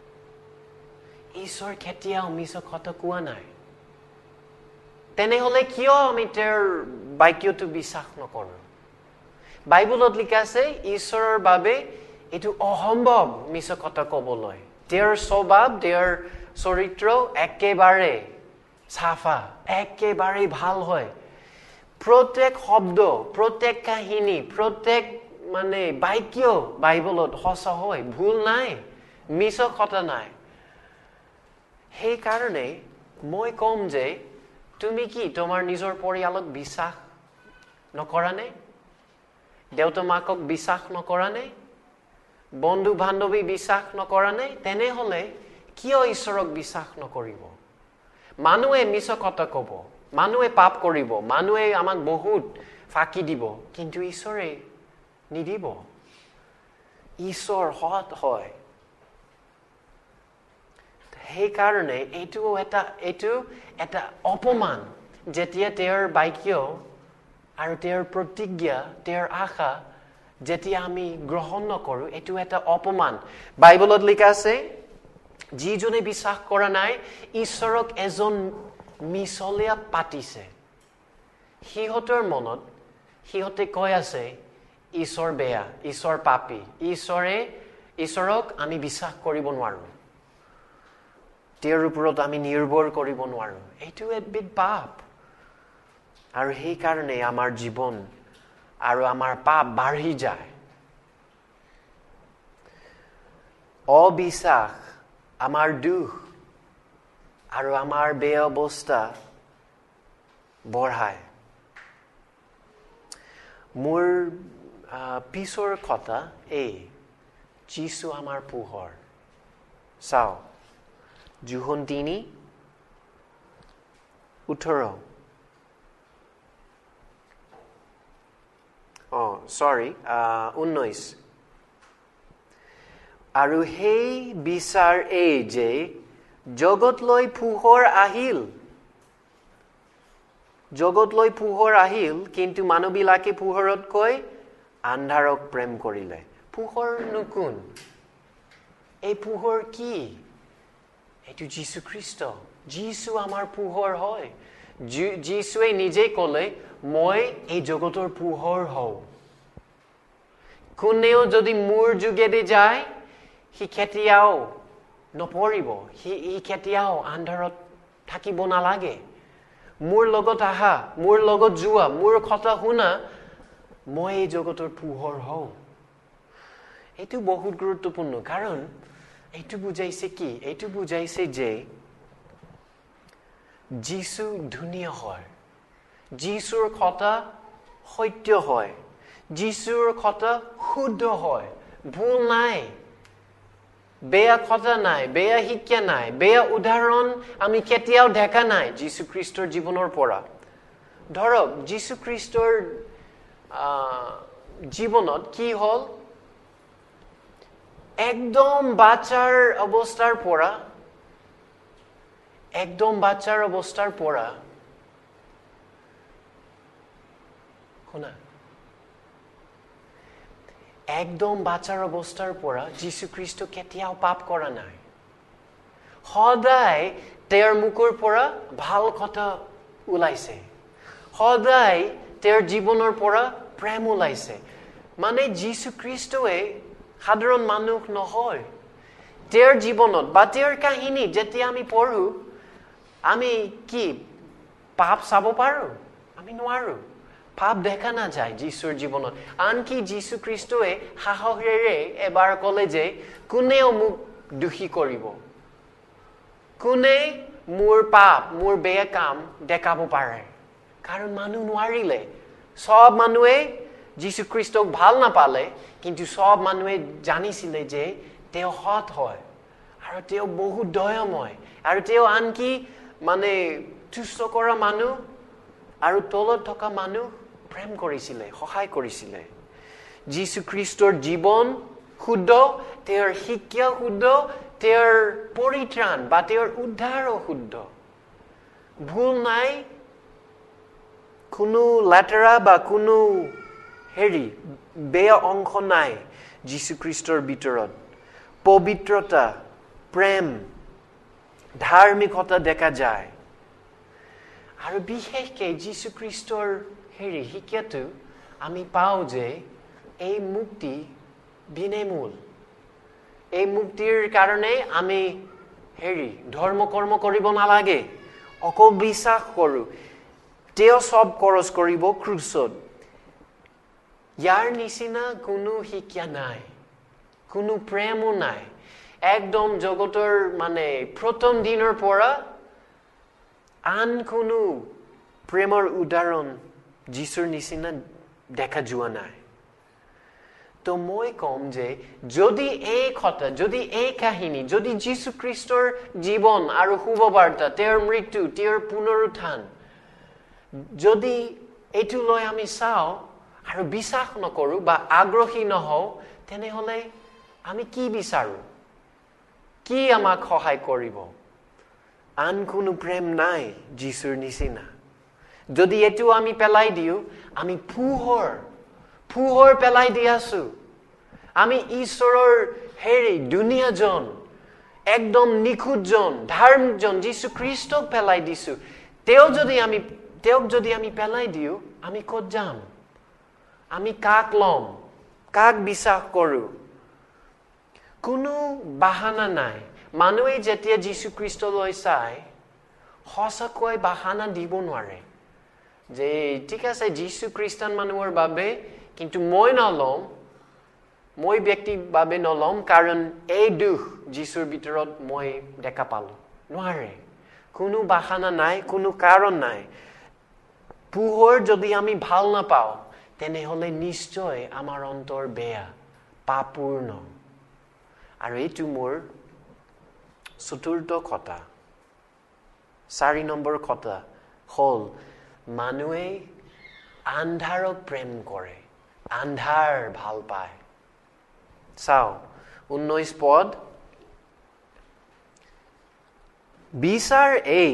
ঈশ্বৰ কেতিয়াও মিছা কথা কোৱা নাই তেনেহলে কিয় আমি তেওঁৰ বাক্যটো বিশ্বাস নকৰো বাইবেলত লিখা আছে ঈশ্বৰৰ বাবে এইটো অসম্ভৱ মিছা কথা ক'বলৈ তেওঁৰ স্বভাৱ তেওঁৰ চৰিত্ৰ একেবাৰে চাফা একেবাৰে ভাল হয় প্ৰত্যেক শব্দ প্ৰত্যেক কাহিনী প্ৰত্যেক মানে বাক্য বাইবেলত সঁচা হয় ভুল নাই মিছা কথা নাই সেই কাৰণে মই কম যে তুমি কি তোমাৰ নিজৰ পৰিয়ালক বিশ্বাস নকৰা নে দেউতা মাকক বিশ্বাস নকৰা নে বন্ধু বান্ধৱী বিশ্বাস নকৰা নে তেনেহলে কিয় ঈশ্বৰক বিশ্বাস নকৰিব মানুহে মিছা কথা ক'ব মানুহে পাপ কৰিব মানুহে আমাক বহুত ফাঁকি দিব কিন্তু ঈশ্বৰে নিদিব ঈশ্বৰ সৎ হয় সেই কাৰণে এইটো এটা অপমান যেতিয়া তেওঁৰ বাক্য আৰু তেওঁৰ প্ৰতিজ্ঞা তেওঁৰ আশা যেতিয়া আমি গ্ৰহণ নকৰো এইটো এটা অপমান বাইবেলত লিখা আছে যিজনে বিশ্বাস কৰা নাই ঈশ্বৰক এজন মিছলীয়া পাতিছে সিহঁতৰ মনত সিহঁতে কৈ আছে ঈশ্বৰ বেয়া ঈশ্বৰ পাপী ঈশ্বৰক আমি বিশ্বাস কৰিব নোৱাৰো তেওঁৰ ওপৰত আমি নিৰ্ভৰ কৰিব নোৱাৰো এইটো এবিধ পাপ আৰু সেই কাৰণে আমাৰ জীৱন আৰু আমাৰ পাপ বাঢ়ি যায় অবিশ্বাস আমাৰ দুখ আৰু আমাৰ বেয়া অৱস্থা বঢ়ায় মোৰ পিছৰ কথা এই যীশু আমাৰ পোহৰ চাও যোহন 3:18 19 আৰু সেই বিচাৰ এই যে জগতলৈ পোহৰ আহিল কিন্তু মানুহবিলাকে পোহৰতকৈ আন্ধাৰক প্ৰেম কৰিলে পোহৰনো কোন এই পোহৰ কি এইটো যীশু খ্ৰীষ্ট যীশু আমাৰ পোহৰ হয় যীশুৱে নিজে ক'লে মই এই জগতৰ পোহৰ হওঁ কোনেও যদি মোৰ যোগেদি যায় সি কেতিয়াও নপৰিব সি কেতিয়াও আন্ধাৰত থাকিব নালাগে মোৰ লগত আহা মোৰ লগত যোৱা মোৰ কথা শুনা মই এই জগতৰ পোহৰ হওঁ এইটো বহুত গুৰুত্বপূৰ্ণ কাৰণ এইটো বুজাইছে কি এইটো বুজাইছে যে যীশু ধুনীয়া হয় যীশুৰ কথা সত্য হয় যীশুৰ কথা শুদ্ধ হয় ভুল নাই বেয়া কথা নাই বেয়া শিক্ষা নাই বেয়া উদাহৰণ আমি কেতিয়াও দেখা নাই যীশু খ্ৰীষ্টৰ জীৱনৰ পৰা ধৰক যীশু খ্ৰীষ্টৰ জীৱনত কি হ'ল একদম বাচ্চাৰ অৱস্থাৰ পৰা শুনা একদম বাচ্চাৰ অৱস্থাৰ পৰা যীশু খ্ৰীষ্ট কেতিয়াও পাপ কৰা নাই সদায় তেওঁৰ মুখৰ পৰা ভাল কথা ওলাইছে সদায় তেওঁৰ জীৱনৰ পৰা প্ৰেম ওলাইছে মানে যীশু খ্ৰীষ্টই সাধাৰণ মানুহ নহয় তেওঁৰ জীৱনত বা তেওঁৰ কাহিনী যেতিয়া আমি পঢ়ো আমি কি পাপ চাব পাৰো আমি নোৱাৰো পাপ দেখা নাযায় যীশুৰ জীৱনত আনকি যীশু খ্ৰীষ্টই সাহসেৰে এবাৰ ক'লে যে কোনেও মোক দোষী কৰিব কোনে মোৰ পাপ মোৰ বেয়া কাম দেখাব পাৰে কাৰণ মানুহ নোৱাৰিলে সব মানুহে যীশু খ্ৰীষ্টক ভাল নাপালে কিন্তু সব মানুহে জানিছিলে যে তেওঁ সৎ হয় আৰু তেওঁ বহুত দয়াময় আৰু তেওঁ আনকি মানে তুষ্ট কৰা মানুহ আৰু তলত থকা মানুহ প্ৰেম কৰিছিলে সহায় কৰিছিলে যীশু খ্ৰীষ্টৰ জীৱন শুদ্ধ তেওঁৰ শিক্ষা শুদ্ধ তেওঁৰ পৰিত্ৰাণ বা তেওঁৰ উদ্ধাৰ শুদ্ধ ভুল নাই কোনো লেতেৰা বা কোনো বেয়া অংশ নাই যীশু খ্ৰীষ্টৰ ভিতৰত পবিত্ৰতা প্ৰেম ধাৰ্মিকতা দেখা যায় আৰু বিশেষকৈ যীশু খ্ৰীষ্টৰ শিক্ষাটো আমি পাওঁ যে এই মুক্তি বিনামূল এই মুক্তিৰ কাৰণে আমি ধৰ্ম কৰ্ম কৰিব নালাগে অকল বিশ্বাস কৰোঁ তেওঁ সব খৰচ কৰিব ক্ৰুচত ইয়াৰ নিচিনা কোনো শিক্ষা নাই কোনো প্ৰেমো নাই একদম জগতৰ মানে প্ৰথম দিনৰ পৰা আন কোনো প্ৰেমৰ উদাহৰণ যীশুৰ নিচিনা দেখা যোৱা নাই তো মই কম যে যদি এই কথা যদি এই কাহিনী যদি যীশু খ্ৰীষ্টৰ জীৱন আৰু শুভবাৰ্তা তেওঁৰ মৃত্যু তেওঁৰ পুনৰুত্থান যদি এইটো লৈ আমি চাওঁ আৰু বিশ্বাস নকৰো বা আগ্ৰহী নহওঁ তেনেহলে আমি কি বিচাৰো কি আমাক সহায় কৰিব আন কোনো প্ৰেম নাই যীশুৰ নিচিনা যদি এটো আমি পেলাই দিও আমি ফুহৰ পেলাই দি আছো আমি ঈশ্বৰৰ দুনিয়াজন একদম নিখুঁতজন ধাৰ্মিকজন যীশু খ্ৰীষ্টক পেলাই দিছো তেওঁক যদি আমি পেলাই দিও আমি ক'ত যাম আমি কাক লম কাক বিশ্বাস কৰো কোনো বাহানা নাই মানুহে যেতিয়া যীশু খ্ৰীষ্টলৈ চাই সঁচাকৈ বাহানা দিব নোৱাৰে যে ঠিক আছে যীশু খ্ৰীষ্টান মানুহৰ বাবে কিন্তু মই নলম মই ব্যক্তিৰ বাবে নলম কাৰণ এই দুখ যীশুৰ ভিতৰত মই দেখা পালো নোৱাৰে কোনো বাহানা নাই কোনো কাৰণ নাই পোহৰ যদি আমি ভাল নাপাওঁ তেনেহলে নিশ্চয় আমাৰ অন্তৰ বেয়া পাপপূৰ্ণ আৰু এইটো মোৰ চতুৰ্থ কথা 4 নম্বৰ কথা হল মানুহে আন্ধাৰক প্ৰেম কৰে আন্ধাৰ ভাল পায় চাও 19 পদ বিচাৰ এই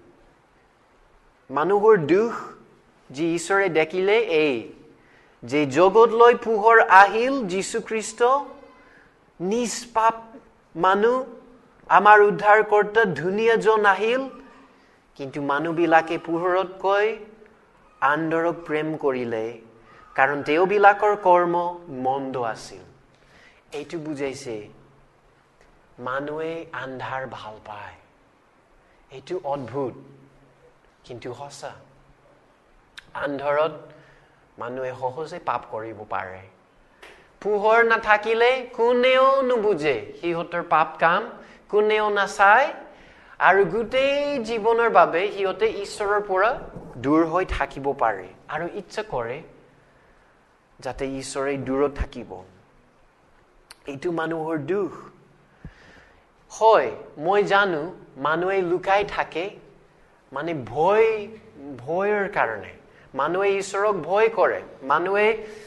মানুহৰ দুখ যি ঈশ্বৰে দেখিলে এই যে জগতলৈ পোহৰ আহিল যীশু খ্ৰীষ্ট নিষ্পাপ মানুহ আমাৰ উদ্ধাৰকৰ্তা ধুনীয়াজন আহিল কিন্তু মানুহবিলাকে পোহৰতকৈ আন্ধাৰক প্ৰেম কৰিলে কাৰণ তেওঁবিলাকৰ কৰ্ম মন্দ আছিল এইটো বুজাইছে মানুহে আন্ধাৰ ভাল পায় এইটো অদ্ভুত কিন্তু সঁচা আন্ধাৰত মানুহে সহজে পাপ কৰিব পাৰে পোহৰ নাথাকিলে কোনেও নুবুজে সিহঁতৰ পাপ কাম কোনেও নাচায় আৰু গোটেই জীৱনৰ বাবে সিহঁতে ঈশ্বৰৰ পৰা দূৰ হৈ থাকিব পাৰে আৰু ইচ্ছা কৰে যাতে ঈশ্বৰে দূৰত থাকিব এইটো মানুহৰ দুখ হয় মই জানো মানুহে লুকাই থাকে মানে ভয়ৰ কাৰণে মানুহে ঈশ্বৰক ভয় কৰে মানুহে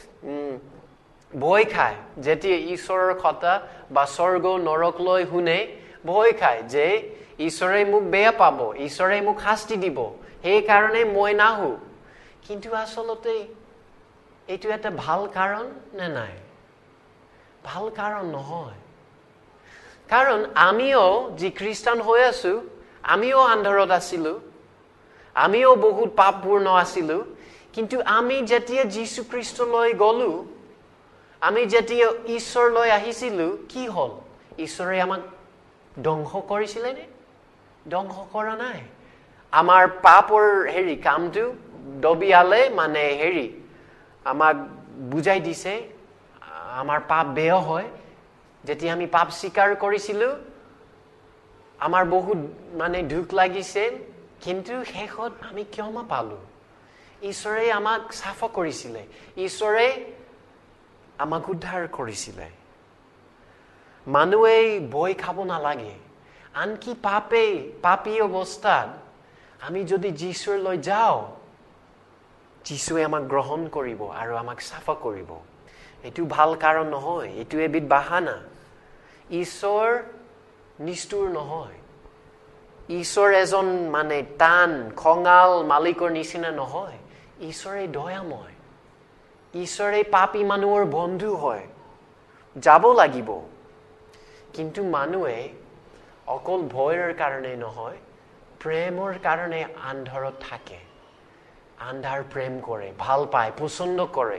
ভয় খায় যেতিয়া ঈশ্বৰৰ কথা বা স্বৰ্গ নৰকলৈ শুনে ভয় খায় যে ঈশ্বৰে মোক বেয়া পাব ঈশ্বৰে মোক শাস্তি দিব সেই কাৰণে মই নাহো কিন্তু আসলতে এইটো এটা ভাল কাৰণ নে নাই ভাল কাৰণ নহয় কাৰণ আমিও যি খ্ৰীষ্টান হৈ আছো আমিও আন্ধাৰত আছিলো আমিও বহুত পাপপূৰ্ণ আছিলো কিন্তু আমি যেতিয়া যীশু খ্ৰীষ্টলৈ গলো আমি যেতিয়া ঈশ্বৰলৈ আহিছিলো কি হ'ল ঈশ্বৰে আমাক ধ্বংস কৰিছিলে নে ধ্বংস কৰা নাই আমাৰ পাপৰ কামটো দবিয়ালে মানে আমাক বুজাই দিছে আমাৰ পাপ বেয়া হয় যেতিয়া আমি পাপ স্বীকাৰ কৰিছিলো আমাৰ বহুত মানে দুখ লাগিছিল কিন্তু শেষত আমি ক্ষমা পালো ঈশ্বৰে আমাক সাফা কৰিছিলে ঈশ্বৰে আমাক উদ্ধাৰ কৰিছিলে মানুহে ভয় খাব নালাগে আনকি পাপী অৱস্থাত আমি যদি যীশুলৈ যাওঁ যীশুৱে আমাক গ্ৰহণ কৰিব আৰু আমাক সাফা কৰিব এইটো ভাল কাৰণ নহয় এইটো এবিধ বাহানা ঈশ্বৰ নিষ্ঠুৰ নহয় ঈশ্বৰ এজন মানে টান খঙাল মালিকৰ নিচিনা নহয় ঈশ্বৰে দয়াময় ঈশ্বৰে পাপী মানুহৰ বন্ধু হয় যাব লাগিব কিন্তু মানুহে অকল ভয়ৰ কাৰণে নহয় প্ৰেমৰ কাৰণে আন্ধাৰত থাকে আন্ধাৰ প্ৰেম কৰে ভাল পায় পছন্দ কৰে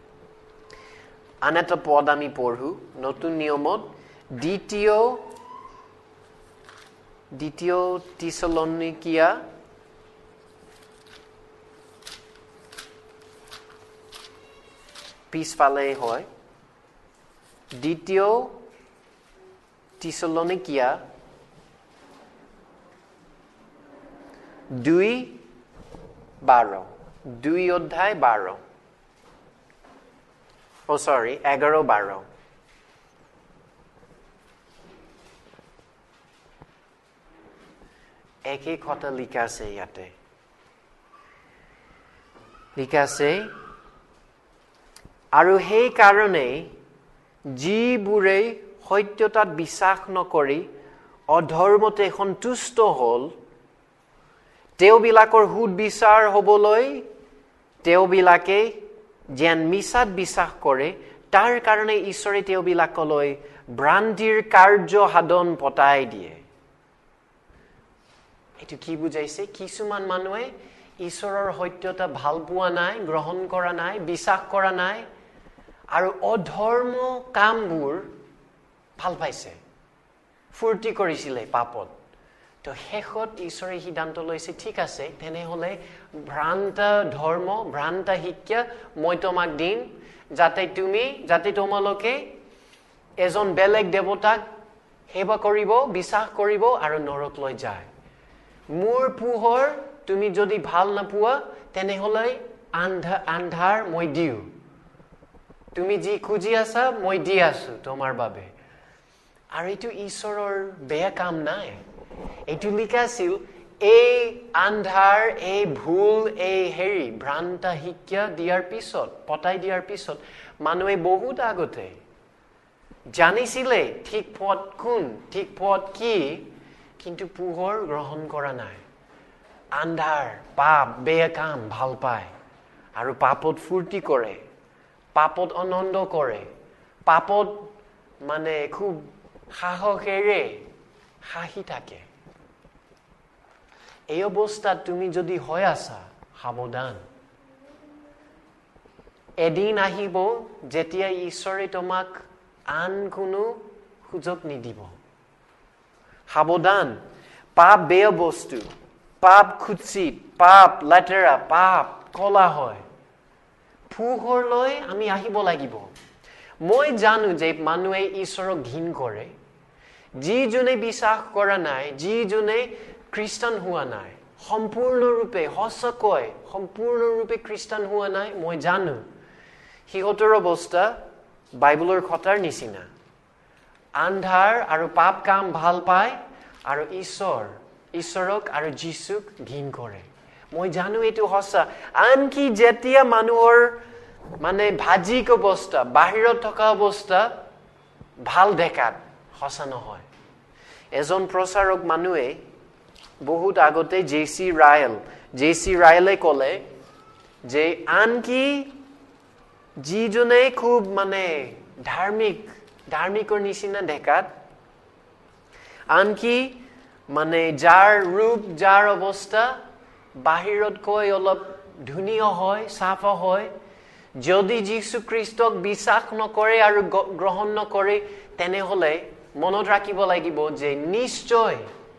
আন এটা পদ আমি পঢ়ো নতুন নিয়মত দ্বিতীয় তেছালনিকিয়া পিছফালে হয় দ্বিতীয় তেছালনিকিয়া 2:12 11-12 একে কথা লিখা আছে ইয়াতে লিখা আছে আৰু সেই কাৰণে যিবোৰে সত্যতাত বিশ্বাস নকৰি অধৰ্মতে সন্তুষ্ট হ'ল তেওঁবিলাকৰ সুদবিচাৰ হ'বলৈ তেওঁবিলাকে যেন মিছাত বিশ্বাস কৰে তাৰ কাৰণে ঈশ্বৰে তেওঁবিলাকলৈ ভ্ৰান্তিৰ কাৰ্য সাধন পতাই দিয়ে এইটো কি বুজাইছে কিছুমান মানুহে ঈশ্বৰৰ সত্যতা ভাল পোৱা নাই গ্ৰহণ কৰা নাই বিশ্বাস কৰা নাই আৰু অধৰ্ম কামবোৰ ভাল পাইছে ফূৰ্তি কৰিছিলে পাপত তো শেষত ঈশ্বৰে সিদ্ধান্ত লৈছে ঠিক আছে তেনেহলে ভ্ৰান্ত ধৰ্ম ভ্ৰান্ত শিক্ষা মই তোমাক দিম যাতে তোমালোকে এজন বেলেগ দেৱতাক সেৱা কৰিব বিশ্বাস কৰিব আৰু নৰকলৈ যায় মোৰ পোহৰ তুমি যদি ভাল নাপোৱা তেনেহলে আন্ধাৰ মই দিও তুমি যি খুজি আছা মই দি আছো তোমাৰ বাবে আৰু এইটো ঈশ্বৰৰ বেয়া কাম নাই এইটো লিখা আছিল এই আন্ধাৰ এই ভুল এই ভ্ৰান্ত শিক্ষা দিয়াৰ পিছত পতাই দিয়াৰ পিছত মানুহে বহুত আগতে জানিছিলে ঠিক পথ কোন ঠিক পথ কি কিন্তু পোহৰ গ্ৰহণ কৰা নাই আন্ধাৰ পাপ বেয়া কাম ভাল পায় আৰু পাপত ফূৰ্তি কৰে পাপত আনন্দ কৰে পাপত মানে খুব সাহসেৰে হাঁহি থাকে এই অৱস্থাত তুমি যদি হৈ আছা সাৱধান এদিন আহিব যেতিয়া ঈশ্বৰে তোমাক আন কোনো সুযোগ নিদিব সাৱধান পাপ বেয়া বস্তু পাপ কুৎসিত পাপ লেতেৰা পাপ কলা হয় পোহৰলৈ আমি আহিব লাগিব মই জানো যে মানুহে ঈশ্বৰক ঘৃণ কৰে যিজনে বিশ্বাস কৰা নাই যিজনে খ্ৰীষ্টান হোৱা নাই সম্পূৰ্ণৰূপে সঁচাকৈ সম্পূৰ্ণৰূপে খ্ৰীষ্টান হোৱা নাই মই জানো সিহঁতৰ অৱস্থা বাইবেলৰ কথাৰ নিচিনা আন্ধাৰ আৰু পাপ কাম ভাল পায় আৰু ঈশ্বৰক আৰু যীশুক ঘৃণ কৰে মই জানো এইটো সঁচা আনকি যেতিয়া মানুহৰ মানে ভাজিক অৱস্থা বাহিৰত থকা অৱস্থা ভাল দেখাত সঁচা নহয় এজন প্ৰচাৰক মানুহে বহুত আগতে জে.চি. ৰায়েলে ক'লে যে আনকি যিজনে খুব মানে ধাৰ্মিকৰ নিচিনা দেখাত আনকি মানে যাৰ ৰূপ যাৰ অৱস্থা বাহিৰতকৈ অলপ ধুনীয়া হয় চাফা হয় যদি যীশু খ্ৰীষ্টক বিশ্বাস নকৰে আৰু গ্ৰহণ নকৰে তেনেহলে মনত ৰাখিব লাগিব যে নিশ্চয়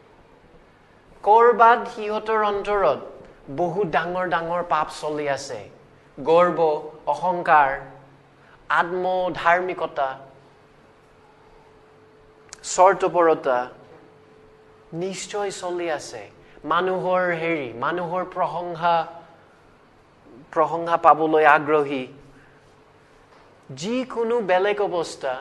কৰবাত সিহঁতৰ অন্তৰত বহুত ডাঙৰ ডাঙৰ পাপ চলি আছে গৰ্ব অহংকাৰ আত্মধাৰ্মিকতা স্বাৰ্থপৰতা নিশ্চয় চলি আছে মানুহৰ প্ৰশংসা পাবলৈ আগ্ৰহী যিকোনো বেলেগ অৱস্থা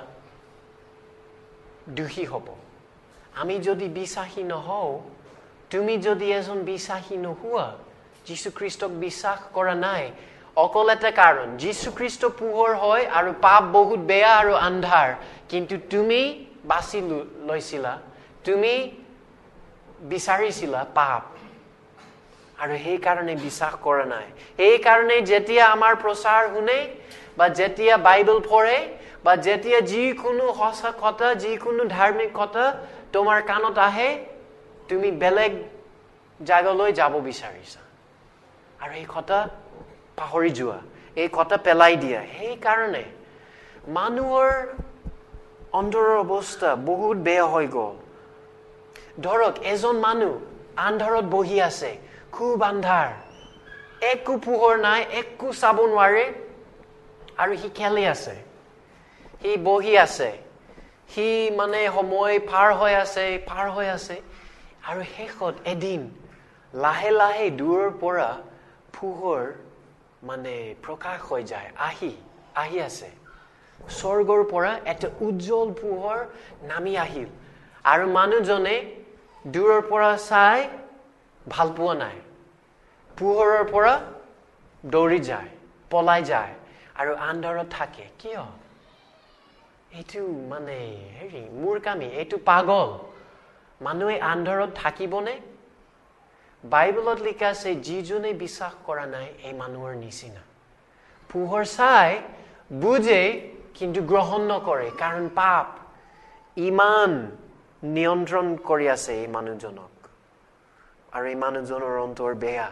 দুখী হ'ব আমি যদি বিশ্বাসী নহওঁ তুমি যদি এজন বিশ্বাসী নোহোৱা যীশু খ্ৰীষ্টক বিশ্বাস কৰা নাই অকল এটা কাৰণ যীশু খ্ৰীষ্ট পোহৰ হয় আৰু পাপ বহুত বেয়া আৰু আন্ধাৰ কিন্তু তুমি বাছি লৈছিলা তুমি বিচাৰিছিলা পাপ আৰু সেই কাৰণে বিশ্বাস কৰা নাই এই কাৰণে যেতিয়া আমাৰ প্ৰচাৰ শুনে বা যেতিয়া বাইবেল পঢ়ে বা যেতিয়া যিকোনো সঁচা কথা যিকোনো ধাৰ্মিক কথা তোমাৰ কাণত আহে তুমি বেলেগ জাগালৈ যাব বিচাৰিছা আৰু এই কথা পাহৰি যোৱা এই কথা পেলাই দিয়া সেই কাৰণে মানুহৰ অন্তৰৰ অৱস্থা বহুত বেয়া হৈ গ'ল ধৰক এজন মানুহ আন্ধাৰত বহি আছে খুব আন্ধাৰ একো পোহৰ নাই একো চাব নোৱাৰে আৰু সি খেলি আছে সি বহি আছে সি মানে সময় পাৰ হৈ আছে আৰু শেষত এদিন লাহে লাহে দূৰৰ পৰা পোহৰ মানে প্ৰকাশ হৈ যায় আহি আছে স্বৰ্গৰ পৰা এটা উজ্জ্বল পোহৰ নামি আহিল আৰু মানুহজনে দূৰৰ পৰা চাই ভাল পোৱা নাই পোহৰৰ পৰা দৌৰি যায় পলাই যায় আৰু আন্ধাৰত থাকে কিয় এইটো মানে মূৰ্খামি এইটো পাগল মানুহে আন্ধাৰত থাকিবনে বাইবেলত লিখা আছে যিজনে বিশ্বাস কৰা নাই এই মানুহৰ নিচিনা পোহৰ চাই বুজে কিন্তু গ্ৰহণ নকৰে কাৰণ পাপ ইমান নিয়ন্ত্ৰণ কৰি আছে এই মানুহজনক আৰু এই মানুহজনৰ অন্তৰ বেয়া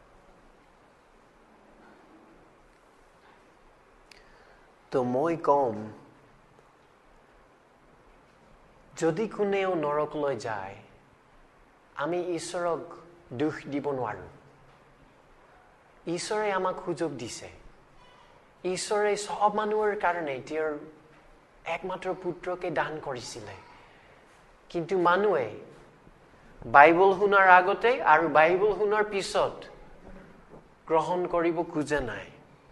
তো মই কম যদি কোনেও নৰকলৈ যায় আমি ঈশ্বৰক দুখ দিব নোৱাৰো ঈশ্বৰে আমাক সুযোগ দিছে ঈশ্বৰে সব মানুহৰ কাৰণে তেওঁৰ একমাত্ৰ পুত্ৰকে দান কৰিছিলে কিন্তু মানুহে বাইবেল শুনাৰ আগতে আৰু বাইবেল শুনাৰ পিছত গ্ৰহণ কৰিব খোজা নাই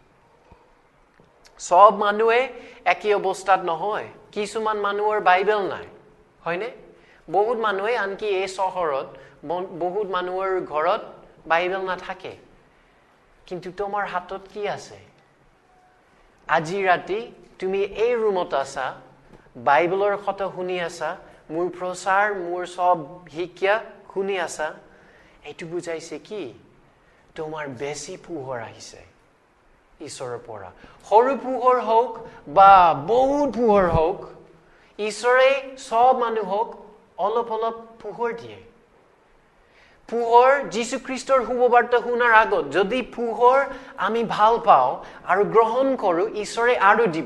সব মানুহে একে অৱস্থাত নহয় কিছুমান মানুহৰ বাইবেল নাই হয়নে বহুত মানুহে আনকি এই চহৰত বহুত মানুহৰ ঘৰত বাইবেল নাথাকে কিন্তু তোমাৰ হাতত কি আছে আজি ৰাতি তুমি এই ৰুমত আছা বাইবেলৰ কথা শুনি আছা মোৰ প্ৰচাৰ মোৰ সব শিক্ষা শুনি আছা এইটো বুজাইছে কি তোমাৰ বেছি পোহৰ আহিছে ঈশ্বৰৰ পৰা সৰু পোহৰ হওক বা বহুত পোহৰ হওক ঈশ্বৰে সব মানুহক অলপ অলপ পোহৰ দিয়ে পোহৰ যীশু খ্ৰীষ্টৰ শুভবাৰ্তা শুনাৰ আগত যদি পোহৰ আমি ভাল পাওঁ আৰু গ্ৰহণ কৰো ঈশ্বৰে আৰু দিব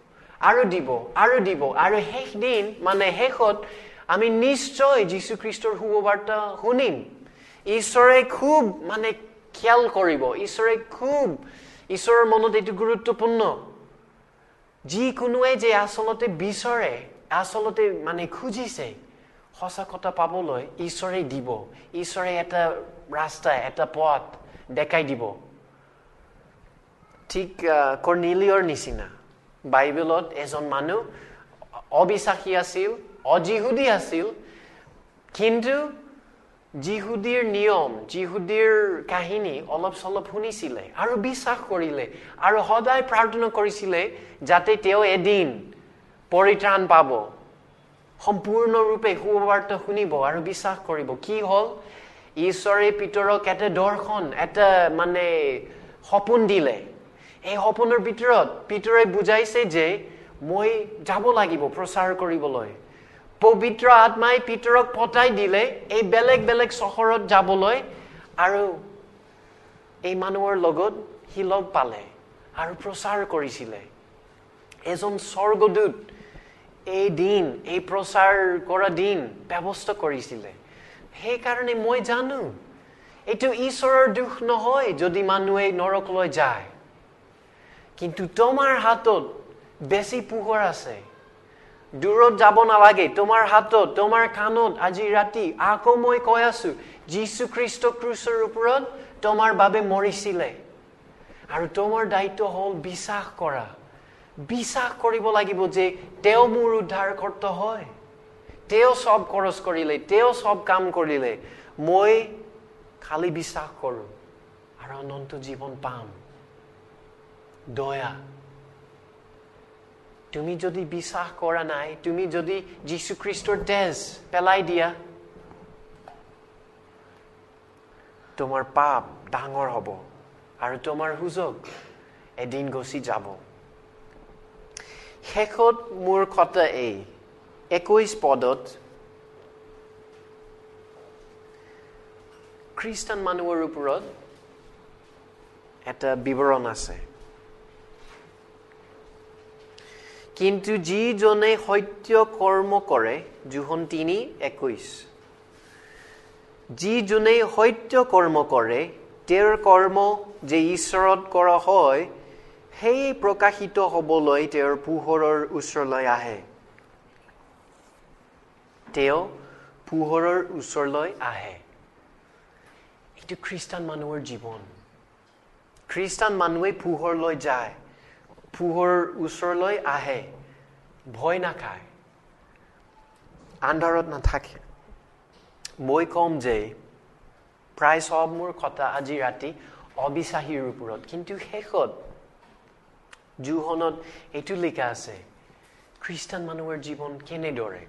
আৰু শেষ দিন মানে শেষত আমি নিশ্চয় যীশু খ্ৰীষ্টৰ শুভবাৰ্তা শুনিম ঈশ্বৰে খুব মানে খেয়াল কৰিব ঈশ্বৰৰ মনত এইটো গুৰুত্বপূৰ্ণ যিকোনোৱে যে আচলতে বিচাৰে আচলতে মানে খুজিছে সঁচা কথা পাবলৈ ঈশ্বৰে দিব ঈশ্বৰে এটা ৰাস্তা এটা পথ দেখাই দিব ঠিক কৰ্নেলিয়ৰ নিচিনা বাইবেলত এজন মানুহ অবিশ্বাসী আছিল অজিহুদী আছিল কিন্তু জিহুদীৰ নিয়ম জিহুদীৰ কাহিনী অলপ চলপ শুনিছিলে আৰু বিশ্বাস কৰিলে আৰু সদায় প্ৰাৰ্থনা কৰিছিলে যাতে তেওঁ এদিন পৰিত্ৰাণ পাব সম্পূৰ্ণৰূপে শুভবাৰ্তা শুনিব আৰু বিশ্বাস কৰিব কি হ'ল ঈশ্বৰে পিতৰক এটা দৰ্শন এটা মানে সপোন দিলে এই সপোনৰ ভিতৰত পিতৰে বুজাইছে যে মই যাব লাগিব প্ৰচাৰ কৰিবলৈ পবিত্ৰ আত্মাই পিতৰক পঠাই দিলে এই বেলেগ বেলেগ চহৰত যাবলৈ আৰু এই মানুহৰ লগত সি লগ পালে আৰু প্ৰচাৰ কৰিছিলে এজন স্বৰ্গদূত এই দিন এই প্ৰচাৰ কৰা দিন ব্যৱস্থা কৰিছিলে সেইকাৰণে মই জানো এইটো ঈশ্বৰৰ দুখ নহয় যদি মানুহে নৰকলৈ যায় কিন্তু তোমাৰ হাতত বেছি পোহৰ আছে দূৰত যাব নালাগে তোমাৰ হাতত তোমাৰ কাণত আজি ৰাতি আকৌ মই কৈ আছো যীশু খ্ৰীষ্ট ক্ৰুচৰ ওপৰত তোমাৰ বাবে মৰিছিলে আৰু তোমাৰ দায়িত্ব হ'ল বিশ্বাস কৰা বিশ্বাস কৰিব লাগিব যে তেওঁ মোৰ উদ্ধাৰকৰ্তা হয় তেওঁ সব খৰচ কৰিলে তেওঁ সব কাম কৰিলে মই খালি বিশ্বাস কৰো আৰু অনন্ত জীৱন পাম দয়া তুমি যদি বিশ্বাস কৰা নাই তুমি যদি যীশু খ্ৰীষ্টৰ তেজ পেলাই দিয়া তোমাৰ পাপ ডাঙৰ হ'ব আৰু তোমাৰ সুযোগ এদিন গছি যাব শেষত মোৰ কথা এই 21 পদত খ্ৰীষ্টান মানুহৰ ওপৰত এটা বিৱৰণ আছে কিন্তু যিজনে সত্য কৰ্ম কৰে যোহন 3:21 যিজনে সত্য কৰ্ম কৰে তেওঁৰ কৰ্ম যে ঈশ্বৰত কৰা হয় সেই প্ৰকাশিত হ'বলৈ তেওঁৰ পোহৰৰ ওচৰলৈ আহে তেওঁ পোহৰৰ ওচৰলৈ আহে এইটো খ্ৰীষ্টান মানুহৰ জীৱন খ্ৰীষ্টান মানুহে পোহৰলৈ যায় পোহৰৰ ওচৰলৈ আহে ভয় নাখায় আন্ধাৰত নাথাকে মই কম যে প্ৰায় সব মোৰ কথা আজি ৰাতি অবিশ্বাসীৰ ওপৰত কিন্তু শেষত যোহনত এইটো লিখা আছে খ্ৰীষ্টান মানুহৰ জীৱন কেনেদৰে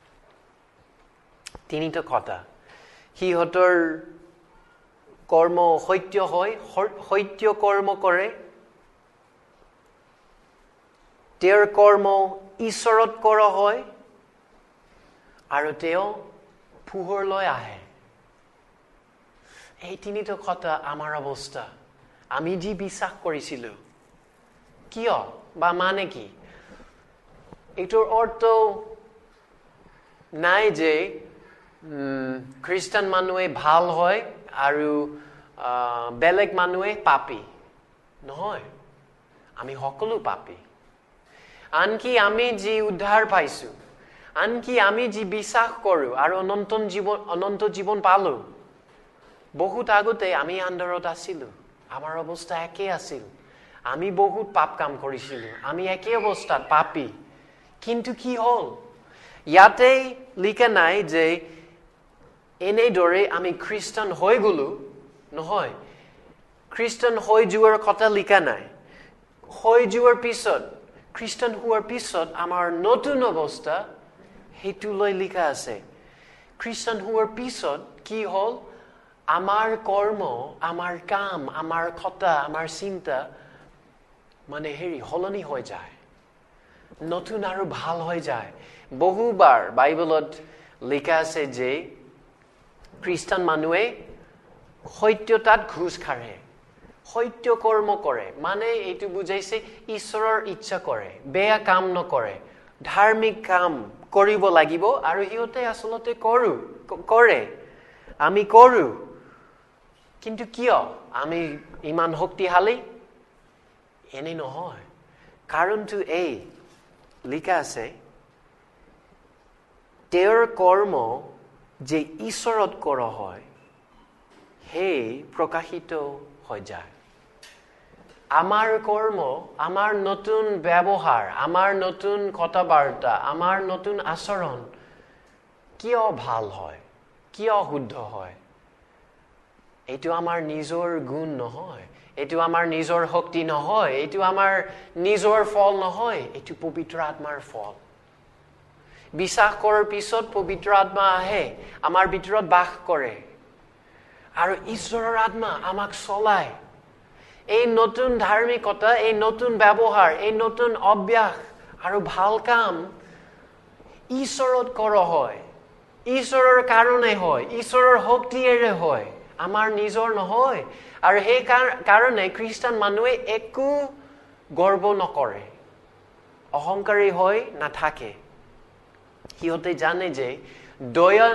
তিনিটা কথা সিহঁতৰ কৰ্ম সত্য হয় সত্য কৰ্ম কৰে তেওঁৰ কৰ্ম ঈশ্বৰত কৰা হয় আৰু তেওঁ পোহৰলৈ আহে এই তিনিটা কথা আমাৰ অৱস্থা আমি যি বিশ্বাস কৰিছিলো কিয় বা মানে কি এইটোৰ অৰ্থ নাই যে খ্ৰীষ্টান মানুহে ভাল হয় আৰু বেলেগ মানুহে পাপী নহয় আমি সকলো পাপী আনকি আমি যি উদ্ধাৰ পাইছো আনকি আমি যি বিশ্বাস কৰো আৰু অনন্ত জীৱন পালো বহুত আগতে আমি আন্ধাৰত আছিলো আমাৰ অৱস্থা একে আছিল আমি বহুত পাপ কাম কৰিছিলো আমি একে অৱস্থাত পাপী কিন্তু কি হ'ল ইয়াতে লিখা নাই যে এনেদৰে আমি খ্ৰীষ্টান হৈ গলো নহয় খ্ৰীষ্টান হৈ যোৱাৰ কথা লিখা নাই হৈ যোৱাৰ পিছত খ্ৰীষ্টান হোৱাৰ পিছত আমাৰ নতুন অৱস্থা হেতুলৈ লিখা আছে খ্ৰীষ্টান হোৱাৰ পিছত কি হ'ল আমাৰ কৰ্ম আমাৰ কাম আমাৰ কথা আমাৰ চিন্তা মানে হলনি হৈ যায় নতুন আৰু ভাল হৈ যায় বহুবাৰ বাইবেলত লিখা আছে যে খ্ৰীষ্টান মানুহে সত্যতাত ঘোষ খাৰে সত্য কৰ্ম কৰে মানে এইটো বুজাইছে ঈশ্বৰৰ ইচ্ছা কৰে বেয়া কাম নকৰে ধাৰ্মিক কাম কৰিব লাগিব আৰু সিহঁতে আচলতে কৰে আমি কৰো কিন্তু কিয় আমি ইমান শক্তিশালী এনে নহয় কাৰণটো এই লিখা আছে তেওঁৰ কৰ্ম যে ঈশ্বৰত কৰা হয় সেই প্ৰকাশিত হৈ যায় আমাৰ কৰ্ম আমাৰ নতুন ব্যৱহাৰ আমাৰ নতুন কথাবাৰ্তা আমাৰ নতুন আচৰণ কিয় ভাল হয় কিয় শুদ্ধ হয় এইটো আমাৰ নিজৰ গুণ নহয় এইটো আমাৰ নিজৰ শক্তি নহয় এইটো আমাৰ নিজৰ ফল নহয় এইটো পবিত্ৰ আত্মাৰ ফল বিশ্বাস কৰাৰ পিছত পবিত্ৰ আত্মা আহে আমাৰ ভিতৰত বাস কৰে আৰু ঈশ্বৰৰ আত্মা আমাক চলায় এই নতুন ধাৰ্মিকতা এই নতুন ব্যৱহাৰ এই নতুন অভ্যাস আৰু ভাল কাম ঈশ্বৰৰ কৰা হয়, ঈশ্বৰৰ কাৰণে হয়, ঈশ্বৰৰ শক্তিৰে হয়, আমাৰ নিজৰ নহয়। আৰু সেই কাৰণে খ্ৰীষ্টান মানুহে একো গৰ্ব নকৰে, অহংকাৰী হৈ নাথাকে। সিহঁতে জানে যে দয়া